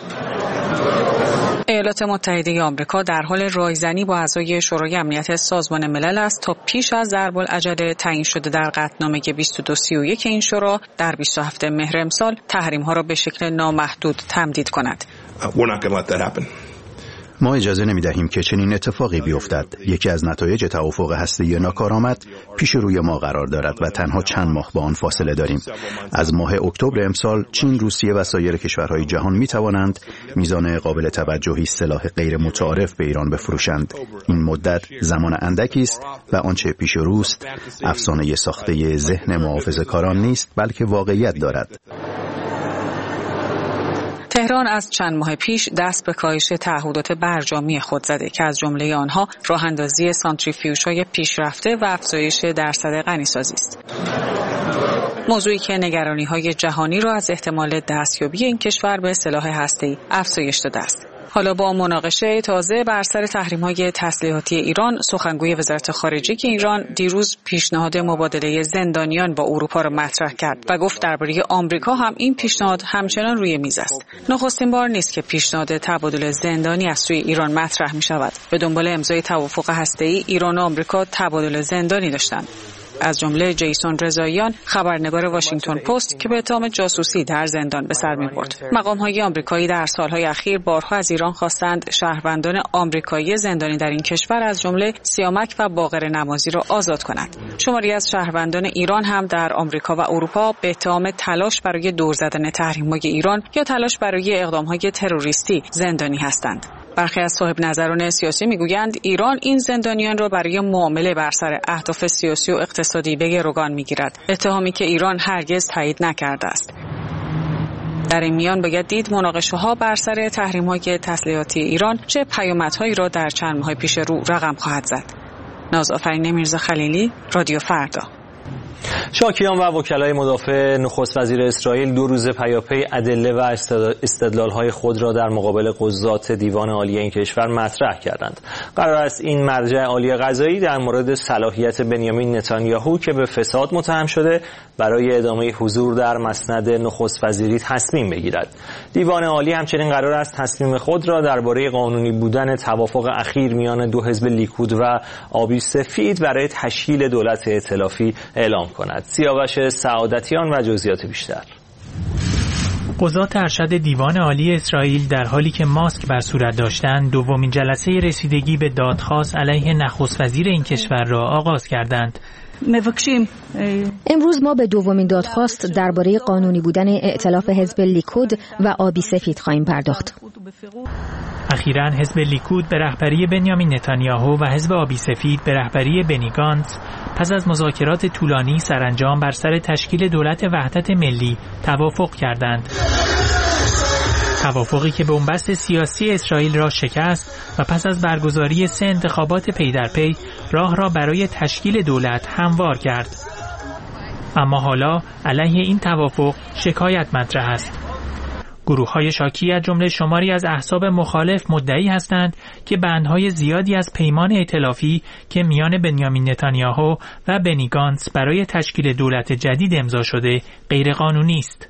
ایالات متحده آمریکا در حال رایزنی با اعضای شورای امنیت سازمان ملل است تا پیش از ضرب‌العجله تعیین شده در قطعنامه 2231 این شورا در 27 مهر امسال تحریم‌ها را به شکل نامحدود تمدید کند. ما اجازه نمی‌دهیم که چنین اتفاقی بیفتد. یکی از نتایج توافق هسته‌ای ناکارآمد پیش روی ما قرار دارد و تنها چند ماه با آن فاصله داریم. از ماه اکتبر امسال چین، روسیه و سایر کشورهای جهان می‌توانند میزان قابل توجهی سلاح غیر متعارف به ایران بفروشند. این مدت زمان اندکی است و آنچه پیش روست افسانه ساخته ذهن محافظه‌کاران نیست، بلکه واقعیت دارد. تهران از چند ماه پیش دست به کاهش تعهدات برجامی خود زده که از جمله آنها راه اندازی سانتریفیوژهای پیشرفته و افزایش درصد غنیسازی است. موضوعی که نگرانی‌های جهانی را از احتمال دستیابی این کشور به سلاح هسته‌ای افزایش داده است. حالا با مناقشه تازه بر سر تحریم‌های تسلیحاتی ایران، سخنگوی وزارت خارجه ایران دیروز پیشنهاد مبادله زندانیان با اروپا را مطرح کرد و گفت درباره آمریکا هم این پیشنهاد همچنان روی میز است. نخستین بار نیست که پیشنهاد تبادل زندانی از سوی ایران مطرح می‌شود. به دنبال امضای توافق هسته‌ای، ایران و آمریکا تبادل زندانی داشتند. از جمله جیسون رضاییان، خبرنگار واشنگتن پست که به اتهام جاسوسی در زندان به سر می‌برد. مقام‌های آمریکایی در سال‌های اخیر بارها از ایران خواستند شهروندان آمریکایی زندانی در این کشور از جمله سیامک و باقر نمازی را آزاد کنند. شماری از شهروندان ایران هم در آمریکا و اروپا به اتهام تلاش برای دور زدن تحریم‌های ایران یا تلاش برای اقدام‌های تروریستی زندانی هستند. برخی از صاحب نظران سیاسی میگویند ایران این زندانیان را برای معامله بر سر اهداف سیاسی و اقتصادی به گروگان میگیرد، اتهامی که ایران هرگز تایید نکرده است. در این میان باید دید مناقشه‌ها بر سر تحریم‌های تسلیحاتی ایران چه پیامدهایی را در چند ماه پیش رو رقم خواهد زد. نازآفرین میرزا خلیلی، رادیو فردا. شاکیان و وکلای مدافع نخست وزیر اسرائیل 2 روز پیاپی ادله و استدلال‌های خود را در مقابل قضات دیوان عالی این کشور مطرح کردند. قرار است این مرجع عالی قضایی در مورد صلاحیت بنیامین نتانیاهو که به فساد متهم شده برای ادامه حضور در مسند نخست وزیری تصمیم بگیرد. دیوان عالی همچنین قرار است تصمیم خود را درباره قانونی بودن توافق اخیر میان 2 حزب لیکود و آبی سفید برای تشکیل دولت ائتلافی اعلام کند. سیاوش سعادتیان و جزئیات بیشتر. قضات ارشد دیوان عالی اسرائیل در حالی که ماسک بر صورت داشتند، دومین جلسه رسیدگی به دادخواست علیه نخست وزیر این کشور را آغاز کردند. امروز ما به دومین دادخواست درباره قانونی بودن ائتلاف حزب لیکود و آبی سفید خواهیم پرداخت. اخیراً حزب لیکود به رهبری بنیامین نتانیاهو و حزب آبی سفید به رهبری بنی گانتز پس از مذاکرات طولانی سرانجام بر سر تشکیل دولت وحدت ملی توافق کردند. توافقی که بنبست سیاسی اسرائیل را شکست و پس از برگزاری 3 انتخابات پی در پی راه را برای تشکیل دولت هموار کرد. اما حالا علیه این توافق شکایت مطرح است. گروه‌های شاکی از جمله شماری از احزاب مخالف مدعی هستند که بندهای زیادی از پیمان ائتلافی که میان بنیامین نتانیاهو و بنی گانتز برای تشکیل دولت جدید امضا شده غیرقانونی است.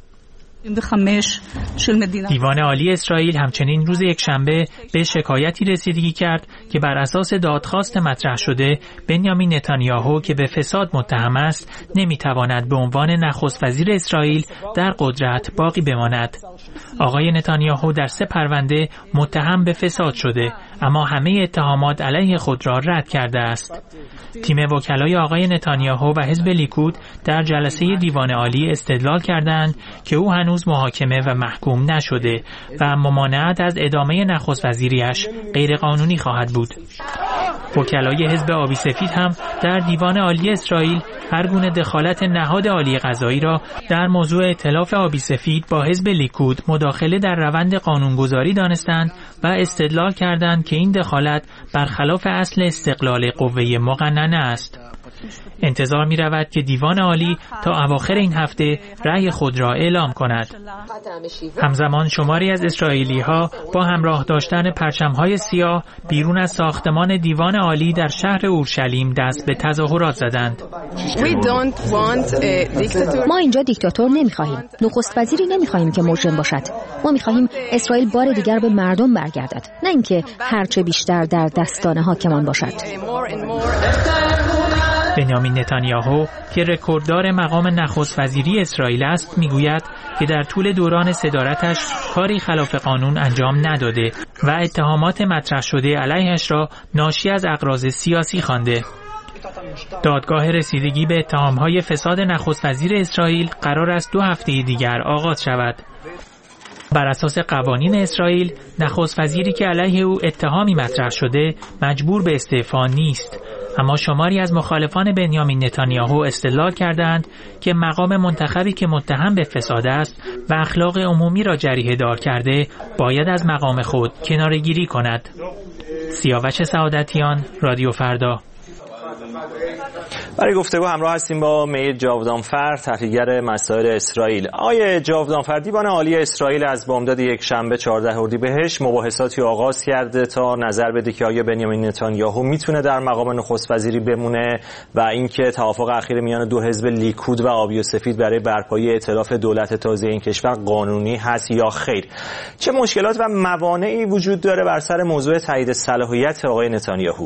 دیوان عالی اسرائیل همچنین روز یکشنبه به شکایتی رسیدگی کرد که بر اساس دادخواست مطرح شده بنیامین نتانیاهو که به فساد متهم است نمیتواند به عنوان نخست وزیر اسرائیل در قدرت باقی بماند. آقای نتانیاهو در 3 پرونده متهم به فساد شده، اما همه اتهامات علیه خود را رد کرده است. تیم وکلای آقای نتانیاهو و حزب لیکود در جلسه دیوان عالی استدلال کردند که او هنوز محاکمه و محکوم نشده و ممانعت از ادامه نخست وزیریش غیرقانونی خواهد بود. وکلای حزب آبی سفید هم در دیوان عالی اسرائیل هر گونه دخالت نهاد عالی قضایی را در موضوع ائتلاف آبی سفید با حزب لیکود مداخله در روند قانونگذاری دانستند و استدلال کردند که این دخالت برخلاف اصل استقلال قوه مقننه است. انتظار می رود که دیوان عالی تا اواخر این هفته رأی خود را اعلام کند. همزمان شماری از اسرائیلی‌ها با همراه داشتن پرچم‌های سیاه بیرون از ساختمان دیوان عالی در شهر اورشلیم دست به تظاهرات زدند. ما اینجا دیکتاتور نمی‌خواهیم. نخست وزیری نمی‌خواهیم که مجرم باشد. ما می‌خواهیم اسرائیل بار دیگر به مردم برگردد، نه اینکه هرچه بیشتر در دستان حاکمان باشد. بنیامین نتانیاهو که رکورددار مقام نخست وزیری اسرائیل است میگوید که در طول دوران صدارتش کاری خلاف قانون انجام نداده و اتهامات مطرح شده علیهش را ناشی از اغراض سیاسی خوانده. دادگاه رسیدگی به اتهامهای فساد نخست وزیر اسرائیل قرار است 2 هفته دیگر آغاز شود. بر اساس قوانین اسرائیل نخست وزیری که علیه او اتهامی مطرح شده مجبور به استعفا نیست، اما شماری از مخالفان بنیامین نتانیاهو استدلال کردند که مقام منتخبی که متهم به فساد است و اخلاق عمومی را جریحه دار کرده باید از مقام خود کناره‌گیری کند. سیاوش سعادتیان، رادیو فردا. برای گفتگو همراه هستیم با میر جاودانفر، تحلیلگر مسائل اسرائیل. آقای جاودانفر، دیوان عالی اسرائیل از بامداد یک شنبه 14 اردیبهشت مباحثاتی آغاز کرده تا نظر بده که آیا بنیامین نتانیاهو میتونه در مقام نخست وزیری بمونه و اینکه توافق اخیر میان 2 حزب لیکود و آبی و سفید برای برپایی ائتلاف دولت تازه این کشور قانونی هست یا خیر. چه مشکلات و موانعی وجود داره بر سر موضوع تایید صلاحیت آقای نتانیاهو؟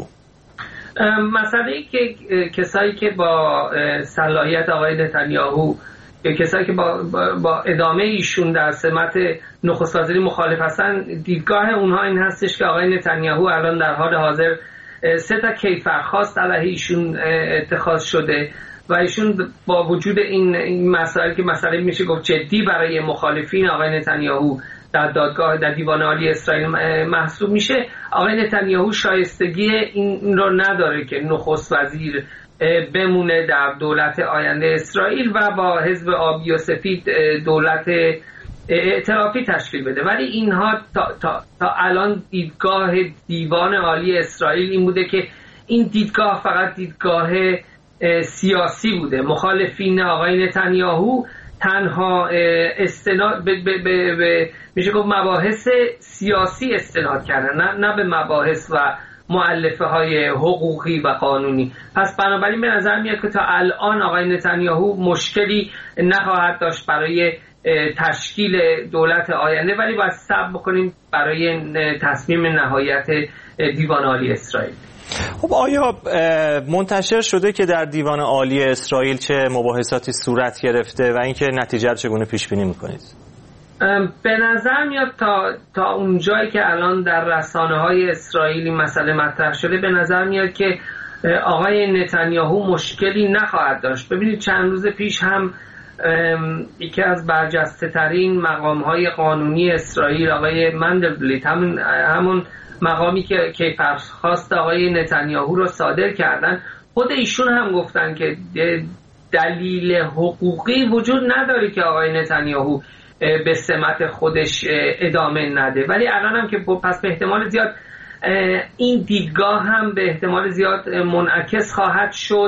مسئله که کسایی که با صلاحیت آقای نتانیاهو، کسایی که با ادامه ایشون در سمت نخست وزیری مخالف هستن، دیدگاه اونها این هستش که آقای نتانیاهو الان در حال حاضر 3 کیفرخواست علیه ایشون اتخاذ شده و ایشون با وجود این مسائل که مسئله میشه گفت جدی برای مخالفین آقای نتانیاهو در دادگاه در دیوان عالی اسرائیل محسوب میشه، آقای نتانیاهو شایستگی این رو نداره که نخست وزیر بمونه در دولت آینده اسرائیل و با حزب آبی و سفید دولت ائتلافی تشکیل بده. ولی اینها تا الان دیدگاه دیوان عالی اسرائیل این بوده که این دیدگاه فقط دیدگاه سیاسی بوده. مخالفین آقای نتانیاهو تنها استناد به میشه گفت مباحث سیاسی استناد کردن، نه به مباحث و مؤلفه های حقوقی و قانونی. پس بنابراین به نظر میاد که تا الان آقای نتانیاهو مشکلی نخواهد داشت برای تشکیل دولت آینده، ولی باید صبر بکنیم برای تصمیم نهایت دیوان عالی اسرائیل. خب آیا منتشر شده که در دیوان عالی اسرائیل چه مباحثاتی صورت گرفته و اینکه نتیجه رو چگونه پیش بینی میکنید؟ به نظر میاد تا اون جایی که الان در رسانه‌های اسرائیلی مسئله مطرح شده، به نظر میاد که آقای نتانیاهو مشکلی نخواهد داشت. ببینید چند روز پیش هم یکی از برجسته ترین مقام‌های قانونی اسرائیل، آقای مندلبلیت، همون مقامی که کیفرخواست آقای نتانیاهو رو صادر کردن، خود ایشون هم گفتن که دلیل حقوقی وجود نداره که آقای نتانیاهو به سمت خودش ادامه نده. ولی الان هم که پس به احتمال زیاد این دیدگاه هم به احتمال زیاد منعکس خواهد شد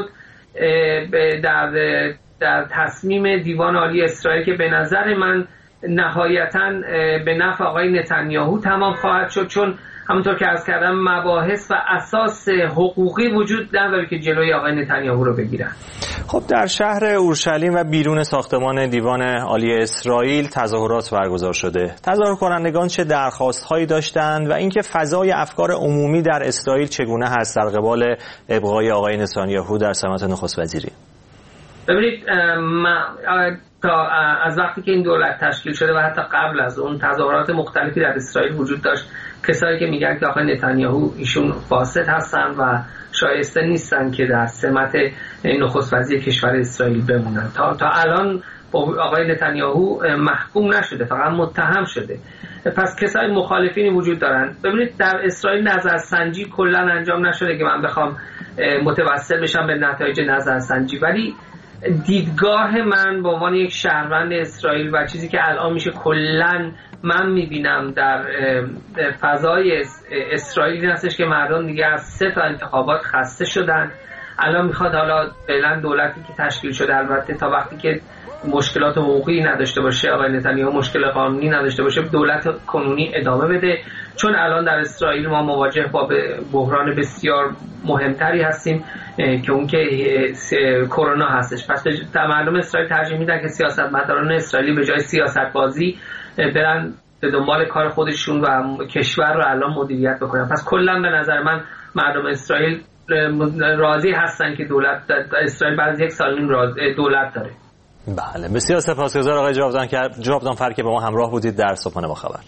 در تصمیم دیوان عالی اسرائیل که به نظر من نهایتاً به نفع آقای نتانیاهو تمام خواهد شد، چون همونطور که عرض کردم مباحث و اساس حقوقی وجود نداره که جلوی آقای نتانیاهو رو بگیرن. خب در شهر اورشلیم و بیرون ساختمان دیوان عالی اسرائیل تظاهرات برگزار شده. تظاهر کنندگان چه درخواست‌هایی داشتند و اینکه فضای افکار عمومی در اسرائیل چگونه هست در قبال ابقای آقای نتانیاهو در سمت نخست وزیری؟ ببینید تا از وقتی که این دولت تشکیل شده و حتی قبل از اون تظاهرات مختلفی در اسرائیل وجود داشت. کسایی که میگن که آقای نتانیاهو ایشون فاسد هستن و شایسته نیستن که در سمت نخست وزیر کشور اسرائیل بمونن. تا الان آقای نتانیاهو محکوم نشده، فقط متهم شده. پس کسای مخالفینی وجود دارن. ببینید در اسرائیل نظرسنجی کلا انجام نشده که من بخوام متوسل بشم به نتایج نظرسنجی، ولی دیدگاه من به عنوان یک شهروند اسرائیل و چیزی که الان میشه کلا من میبینم در فضای اسرائیل این هستش که مردم دیگه از 3 انتخابات خسته شدن الان میخواد حالا فعلا دولتی که تشکیل شده البته تا وقتی که مشکلات حقوقی نداشته باشه، آقای نتانیاهو مشکل قانونی نداشته باشه، دولت کنونی ادامه بده، چون الان در اسرائیل ما مواجه با بحران بسیار مهمتری هستیم که اون که کرونا هستش. پس مردم اسرائیل ترجیح میدن که سیاستمداران اسرائیلی به جای سیاست بازی برن به دنبال کار خودشون و کشور رو الان مدیریت بکنن. پس کلا به نظر من مردم اسرائیل راضی هستن که دولت اسرائیل بعد از یک سال دولت داره. بله، بسیار سپاسگزار آقای جاودانفر که با ما همراه بودید در صبحانه با خبر.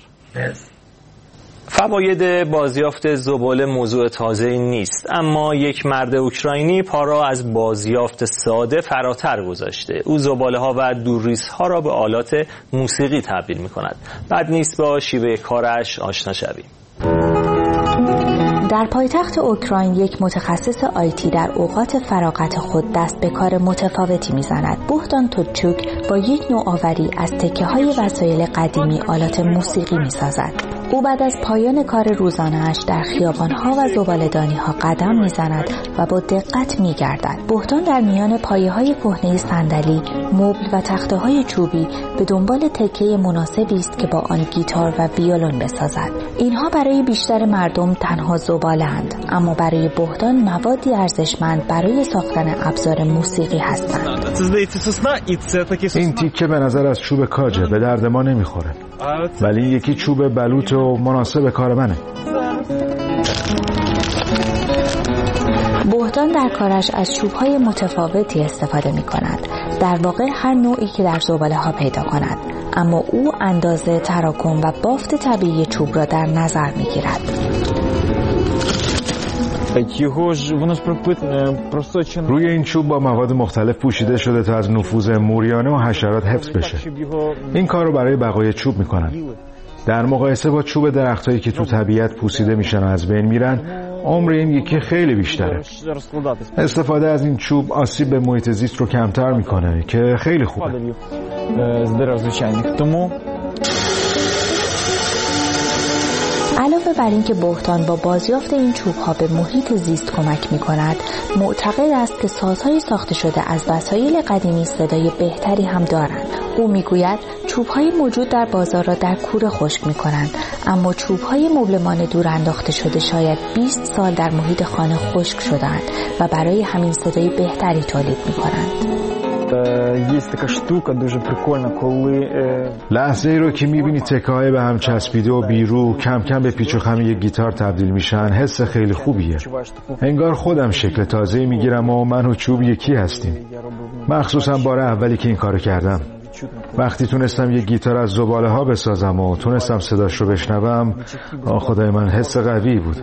فواید بازیافت زباله موضوع تازه‌ای نیست، اما یک مرد اوکراینی پا را از بازیافت ساده فراتر گذاشته. او زباله‌ها و دورریزها را به آلات موسیقی تبدیل می‌کند. بد نیست با شیوه کارش آشنا شویم. در پایتخت اوکراین یک متخصص آیتی در اوقات فراغت خود دست به کار متفاوتی میزند. بوهدان توچوک با یک نوآوری از تکه‌های وسایل قدیمی آلات موسیقی میسازد. او بعد از پایان کار روزانه‌اش در خیابان‌ها و زباله‌دانی‌ها قدم میزند و با دقت میگردد. بوهدان در میان پایه‌های کهنه صندلی، مبل و تخته‌های چوبی به دنبال تکه مناسبی است که با آن گیتار و ویولون بسازد. اینها برای بیشتر مردم تنها زباله‌اند، اما برای بوهدان موادی ارزشمند برای ساختن ابزار موسیقی هستند. این تیکه به نظر از چوب کاجه، به درد ما نمیخوره، ولی یکی چوب بلوط و مناسب کار منه. بوهدان در کارش از چوب‌های متفاوتی استفاده می‌کند، در واقع هر نوعی که در زباله‌ها پیدا کند، اما او اندازه، تراکم و بافت طبیعی چوب را در نظر می‌گیرد. روی این چوب با مواد مختلف پوشیده شده تا از نفوذ موریانه و حشرات حفظ بشه. این کار رو برای بقای چوب می‌کنن. در مقایسه با چوب درختایی که تو طبیعت پوسیده میشن و از بین میرن، عمر این یکی خیلی بیشتره. استفاده از این چوب آسیب به محیط زیست رو کمتر میکنه که خیلی خوبه. علاوه بر این که بوهدان با بازیافت این چوب‌ها به محیط زیست کمک می‌کند، معتقد است که سازهای ساخته شده از وسایل قدیمی صدای بهتری هم دارند. او می‌گوید چوب‌های موجود در بازار را در کوره خشک می‌کنند، اما چوب‌های مبلمان دور انداخته شده شاید 20 سال در محیط خانه خشک شده‌اند و برای همین صدای بهتری تولید می‌کنند. لحظه ای رو که میبینی تکه‌های به هم چسبیده و بیرو کم کم به پیچ و خم یک گیتار تبدیل میشن، حس خیلی خوبیه. انگار خودم شکل تازه‌ای میگیرم و من و چوب یکی هستیم. مخصوصا بار اولی که این کارو کردم، وقتی تونستم یک گیتار از زباله‌ها بسازم و تونستم صداش رو بشنوم، خدای من حس قوی بود.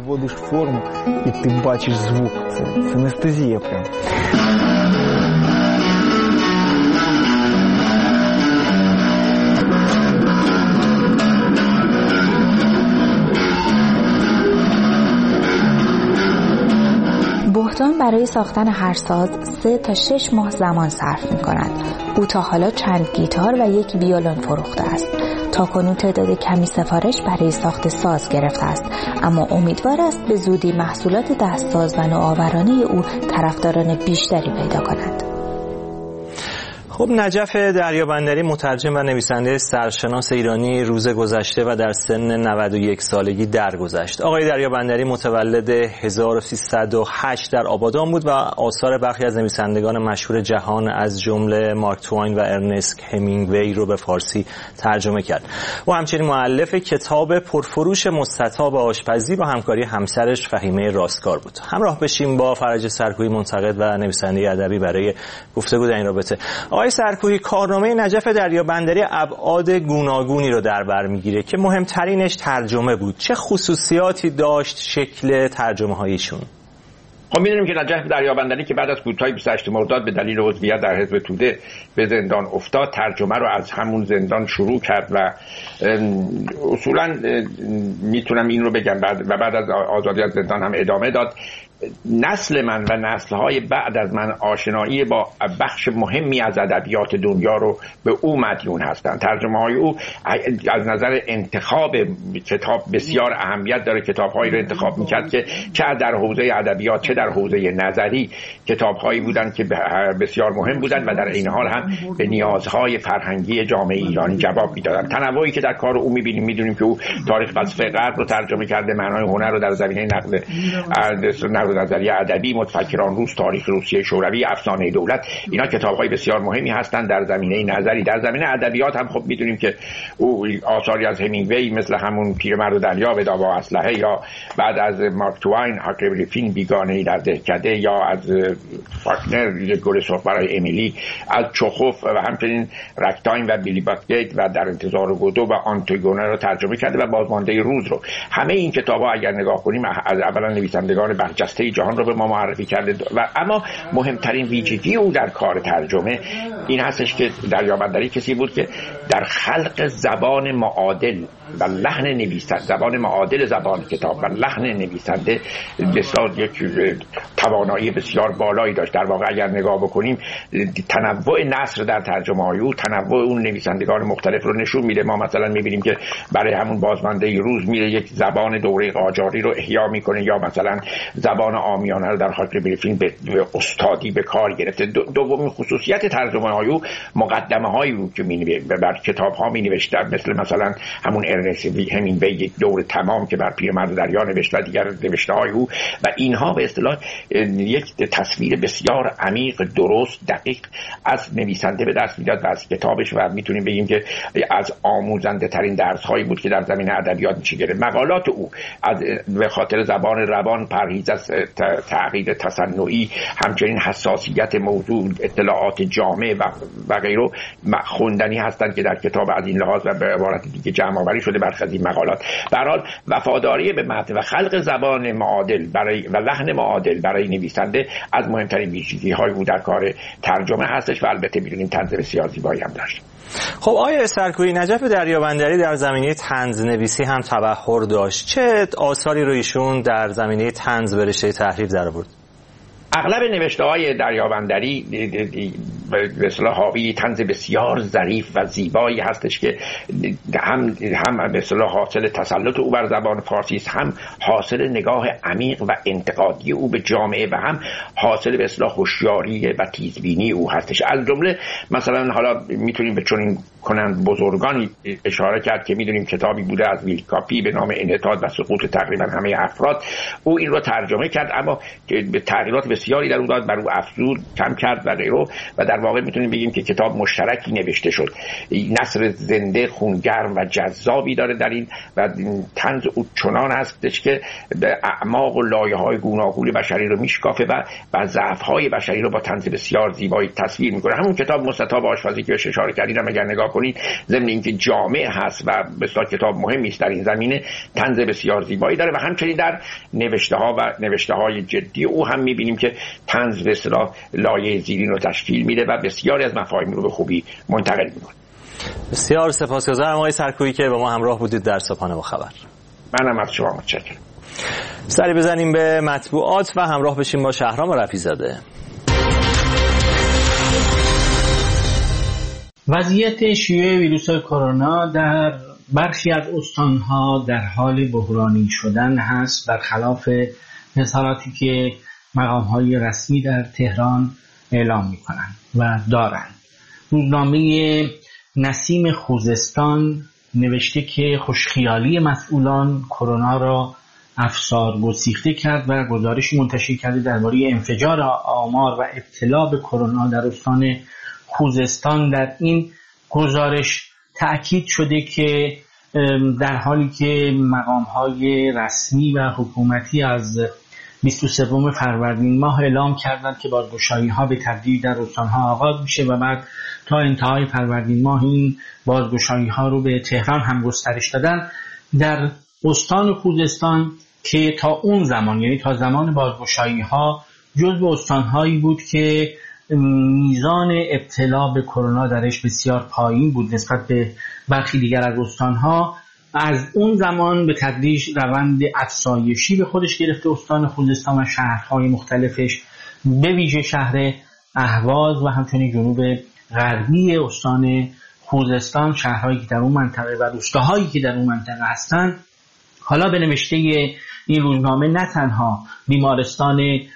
بوهدان برای ساختن هر ساز 3 تا 6 ماه زمان صرف می کند. او تا حالا چند گیتار و یک ویولون فروخته است. تاکنون تعداد کمی سفارش برای ساخت ساز گرفته است، اما امیدوار است به زودی محصولات دستساز و نوآورانه او طرفداران بیشتری پیدا کند. خب، نجف دریابندری مترجم و نویسنده سرشناس ایرانی روز گذشته و در سن 91 سالگی درگذشت. آقای دریابندری متولد 1308 در آبادان بود و آثار برخی از نویسندگان مشهور جهان از جمله مارک توین و ارنست همینگوی رو به فارسی ترجمه کرد. او همچنین مؤلف کتاب پرفروش مستطاب آشپزی با همکاری همسرش فهیمه راستگار بود. همراه بشیم با فرج سرکویی، منتقد و نویسنده ادبی، برای گفتگو در این رابطه. آقای سرکویی، کارنامه نجف دریابندری ابعاد گوناگونی رو در بر میگیره که مهمترینش ترجمه بود. چه خصوصیاتی داشت شکل ترجمه‌هایشون؟ خب می‌دونیم که نجف دریابندری که بعد از کودتای 28 مرداد به دلیل عضویت در حزب توده به زندان افتاد، ترجمه رو از همون زندان شروع کرد و اصولاً میتونم این رو بگم بعد از آزادی از زندان هم ادامه داد. نسل من و نسل‌های بعد از من آشنایی با بخش مهمی از ادبیات دنیا رو به او مدیون هستند. ترجمه‌های او از نظر انتخاب کتاب بسیار اهمیت داره. کتاب‌هایی رو انتخاب می‌کرد که چه در حوزه ادبیات چه در در حوزه نظری کتاب‌هایی بودند که بسیار مهم بودند و در این حال هم به نیازهای فرهنگی جامعه ایرانی جواب می‌دادند. تنوعی که در کار او می‌بینیم، می‌دونیم که او تاریخ فلسفه غرب رو ترجمه کرده، معنای هنر رو در زمینه نقد نظری ادبی، متفکران روس، تاریخ روسیه شوروی، افسانه دولت، اینا کتاب‌های بسیار مهمی هستند در زمینه نظری. در زمینه ادبیات هم خب می‌دونیم که او آثاری از همینگوی مثل همون پیرمرد دریا ودا با اسلحه، یا بعد از مارک توین هاکلبری فین بیگانه‌ای در دهکده، یا از فاکنر یک گل سرخ برای امیلی، از چخوف و همچنین رکتاین و بیلی باتگیت و در انتظار گودو و آنتیگونه رو ترجمه کرده و بازمانده روز رو. همه این کتاب‌ها اگر نگاه کنیم از اولا نویسندگان برجسته جهان رو به ما معرفی کرده و اما مهمترین ویژگی او در کار ترجمه این هستش که دریابندری کسی بود که در خلق زبان معادل و لحن نویسنده، زبان معادل زبان کتاب و لحن نویسنده بسیار یک توانایی بسیار بالایی داشت. در واقع اگر نگاه بکنیم تنوع نثر در ترجمه های او تنوع اون نویسندگان مختلف رو نشون میده. ما مثلا میبینیم که برای همون بازمانده روز میره یک زبان دوره قاجاری رو احیا میکنه، یا مثلا زبان عامیانه رو در هاکلبری فین به استادی به کار گرفته. دومین خصوصیت ترجمه های او مقدمه هایی بود که بر کتاب ها می نوشته، مثلا همون ارنست همینگوی یک دور تمام که بر پیرمرد دریا نوشت و دیگر نوشته های او، و اینها به اصطلاح یک تصویر بسیار عمیق، درست، دقیق از نویسنده به دست میداد و از کتابش، و میتونیم بگیم که از آموزنده ترین درس هایی بود که در زمینه ادبیات میشه گرفت. مقالات او از به خاطر زبان روان، پرهیز از تعقید تصنعی، همچنین حساسیت موضوع، اطلاعات جامع و غیره خوندنی هستند که در کتاب از این لحاظ و به عبارت دیگه جمع آوری شده برخی از این مقالات. به هر حال وفاداری به متن و خلق زبان معادل برای و لحن معادل برای نویسنده از مهمترین ویژگی‌های او در کار ترجمه هستش و البته می‌دونیم طنز بسیار زیبایی هم داشت. خب آقای سرکویی، نجف دریابندری در زمینه طنزنویسی هم تبحر داشت. چه آثاری رو ایشون در زمینه طنز به رشته تحریر درآورد؟ اغلب نوشته‌های دریابندری به اصطلاح حاوی طنز بسیار ظریف و زیبایی هستش که هم به اصطلاح حاصل تسلط او بر زبان فارسی است، هم حاصل نگاه عمیق و انتقادی او به جامعه و هم حاصل به اصطلاح هوشیاری و تیزبینی او هستش. از جمله مثلا حالا میتونیم به چنین کنند بزرگانی اشاره کرد که میدونیم کتابی بوده از ویل کاپی به نام انحطاط و سقوط تقریبا همه افراد. او این رو ترجمه کرد اما به تغییرات بسیاری در اون داد، بر او افزود، کم کرد و غیره، و در واقع میتونیم بگیم که کتاب مشترکی نوشته شد. نثر زنده، خونگرم و جذابی داره در این، و طنز او چنان هستش که به اعماق و لایه‌های گوناگون بشری رو میشکافه و ضعف‌های بشری رو با طنز بسیار زیبایی تصویر میکنه. همون کتاب مستطاب آشپزی که بهش اشاره کردیم اگر نگاه کنید، ضمن اینکه جامع هست و بسیار کتاب مهمی است در این زمینه، طنز بسیار زیبایی داره و همچنین در نوشته‌های جدی او هم میبینیم که طنز به اصطلاح لایه زیرین رو تشکیل میده و بسیاری از مفاهیم رو به خوبی منتقل میکنه. بسیار سپاسگزارم آقای سرکویی که با ما همراه بودید در صبحانه با خبر. منم از شما متشکرم. سری بزنیم به مطبوعات و همراه بشیم با شهرام رفیع‌زاده. وضعیت شیوع ویروس کرونا در برخی از استانها در حال بحرانی شدن هست، برخلاف اظهاراتی که مقام‌های رسمی در تهران اعلام می‌کنند و دارند. روزنامه نسیم خوزستان نوشته که خوشخیالی مسئولان کرونا را افسار گسیخته کرد و گزارشی منتشر کرده درباره انفجار آمار و ابتلا به کرونا در استان خوزستان. در این گزارش تأکید شده که در حالی که مقام‌های رسمی و حکومتی از 23 فروردین ماه اعلام کردند که بازگشایی‌ها به تدریج در استان‌ها آغاز میشه و بعد تا انتهای فروردین ماه این بازگشایی‌ها رو به تهران هم گسترش دادن، در استان خوزستان که تا اون زمان یعنی تا زمان بازگشایی‌ها جزو استان‌هایی بود که میزان ابتلا به کرونا درش بسیار پایین بود نسبت به برخی دیگر از استان‌ها، از اون زمان به تدریج روند افزایشی به خودش گرفته استان خوزستان و شهرهای مختلفش، به ویژه شهر اهواز و همچنین جنوب غربی استان خوزستان، شهرهایی که در اون منطقه و روستاهایی که در اون منطقه هستند. حالا به نوشته این روزنامه نه تنها بیمارستان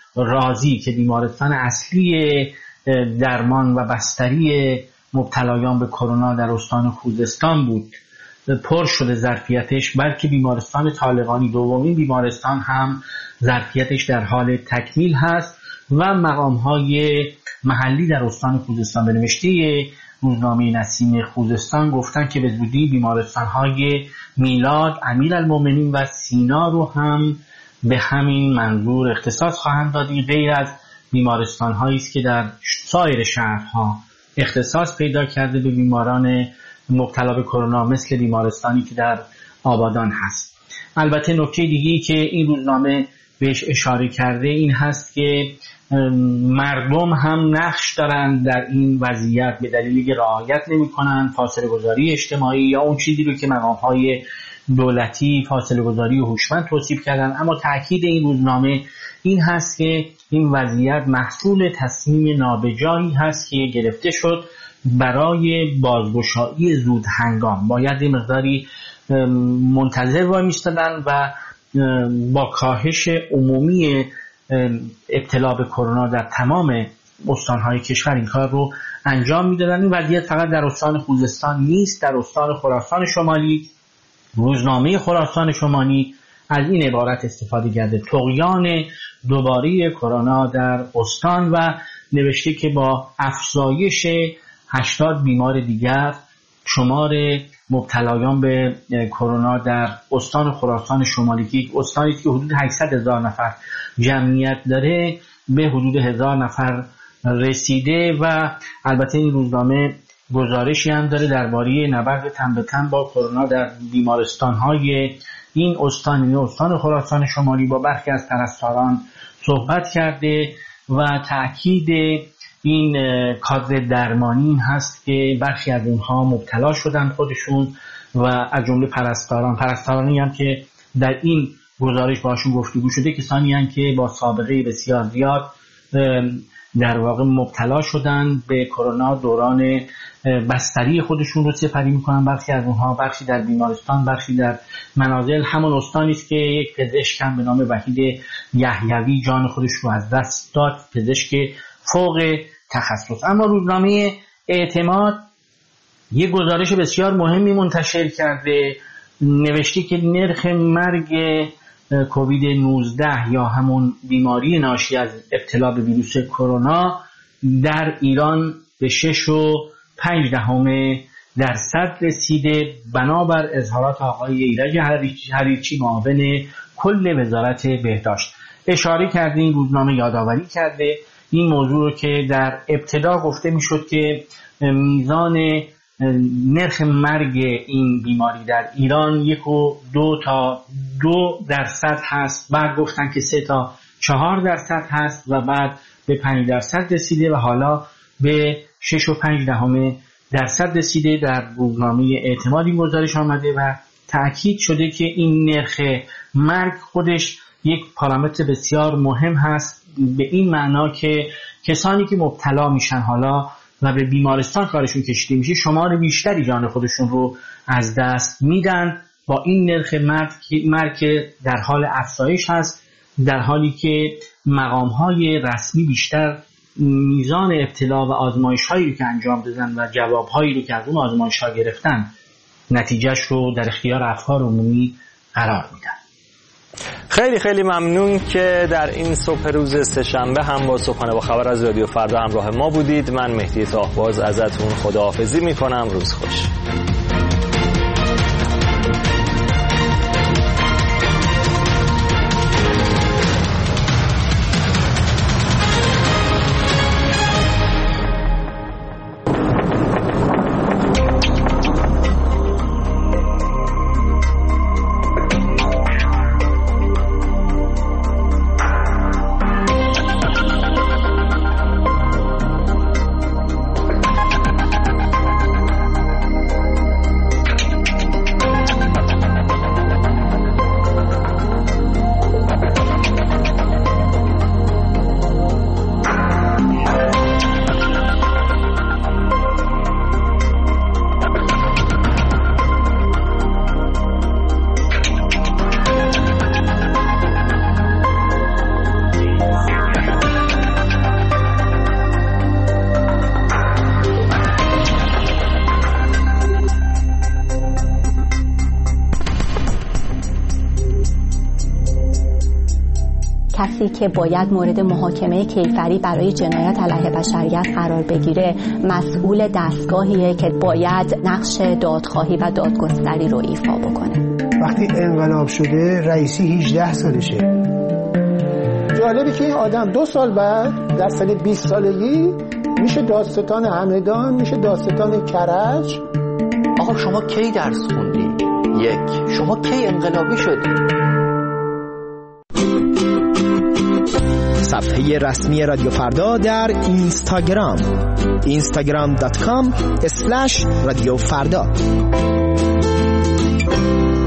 رازی که بیمارستان اصلی درمان و بستری مبتلایان به کرونا در استان خوزستان بود پر شده ظرفیتش، بلکه بیمارستان طالقانی دومین بیمارستان هم ظرفیتش در حال تکمیل هست و مقام‌های محلی در استان خوزستان به نوشته روزنامه نسیم خوزستان گفتن که به زودی بیمارستان‌های میلاد، امیرالمومنین و سینا رو هم به همین منظور اختصاص خواهند داد. این غیر از بیمارستان‌هایی است که در سایر شهرها اختصاص پیدا کرده به بیماران مبتلا به کرونا، مثل بیمارستانی که در آبادان هست. البته نکته دیگه‌ای که این روزنامه بهش اشاره کرده این هست که مردم هم نقش دارند در این وضعیت به دلیلی که رعایت نمی‌کنند فاصله گذاری اجتماعی یا اون چیزی رو که مقام‌های دولتی فاصله گذاری و هوشمند توصیف کردن. اما تأکید این روزنامه این هست که این وضعیت محصول تصمیم نابجایی هست که گرفته شد برای بازگشایی زود هنگام. باید این مقداری منتظر وای میستادن و با کاهش عمومی ابتلا به کرونا در تمام استانهای کشور این کار رو انجام میدادن. این وضعیت فقط در استان خوزستان نیست، در استان خراسان شمالی روزنامه خراسان شمالی از این عبارت استفاده کرده: طغیان دوباره کرونا در استان، و نوشته که با افزایش 80 بیمار دیگر شمار مبتلایان به کرونا در استان خراسان شمالی که یک استانی که حدود 800,000 نفر جمعیت داره به حدود 1000 نفر رسیده. و البته این روزنامه گزارشی هم داره درباره نبرد تن به تن با کرونا در بیمارستان‌های این استان خراسان شمالی با برخی از پرستاران صحبت کرده و تأکید این کادر درمانی هست که برخی از اونها مبتلا شدن خودشون و از جمله پرستارانی هم که در این گزارش باشون گفتگو شده کسانی هم که با سابقه بسیار زیاد در واقع مبتلا شدن به کرونا، دوران بستری خودشون رو سپری میکنن. برخی از اونها برخی در بیمارستان، برخی در منازل. همون استانی است که یک پزشک هم به نام وحید یحیوی جان خودش رو از دست داد، پزشک فوق تخصص. اما روزنامه اعتماد یک گزارش بسیار مهمی منتشر کرده، نوشته که نرخ مرگ کووید 19 یا همون بیماری ناشی از ابتلا به ویروس کرونا در ایران به 6.5% رسیده، بنابر اظهارات آقای ایرج حریچی معاون کل وزارت بهداشت. اشاره کرده این روزنامه یادآوری کرده این موضوع رو که در ابتدا گفته میشد که میزان نرخ مرگ این بیماری در ایران 1.2 تا 2% هست، بعد گفتن که 3 تا 4% هست و بعد به 5% رسیده و حالا به 6.5% رسیده. در روزنامه اعتمادی گزارش آمده و تأکید شده که این نرخ مرگ خودش یک پارامتر بسیار مهم هست، به این معنا که کسانی که مبتلا میشن حالا و به بیمارستان کارشون کشیده میشه شمار بیشتری جان خودشون رو از دست میدن. با این نرخ مرگ در حال افزایش هست، در حالی که مقام‌های رسمی بیشتر میزان ابتلا و آزمایش‌هایی که انجام دادن و جواب‌هایی رو که از اون آزمایش‌ها گرفتن نتیجهش رو در اختیار افکار عمومی قرار میدن. خیلی خیلی ممنون که در این صبح روز سه‌شنبه هم با صبحانه با خبر از رادیو فردا همراه ما بودید. من مهدی طاهباز ازتون خداحافظی میکنم. روز خوش. کسی که باید مورد محاکمه کیفری برای جنایت علیه بشریت قرار بگیره مسئول دستگاهیه که باید نقش دادخواهی و دادگستری رو ایفا بکنه. وقتی انقلاب شده رئیسی 18 سالشه. جالبی که این آدم 2 سال بعد در سن 20 سالگی میشه دادستان همدان، میشه دادستان کرج. آقا شما کی درس خوندی؟ 1. شما کی انقلابی شدی؟ صفحه رسمی رادیو فردا در اینستاگرام instagram.com/رادیو فردا.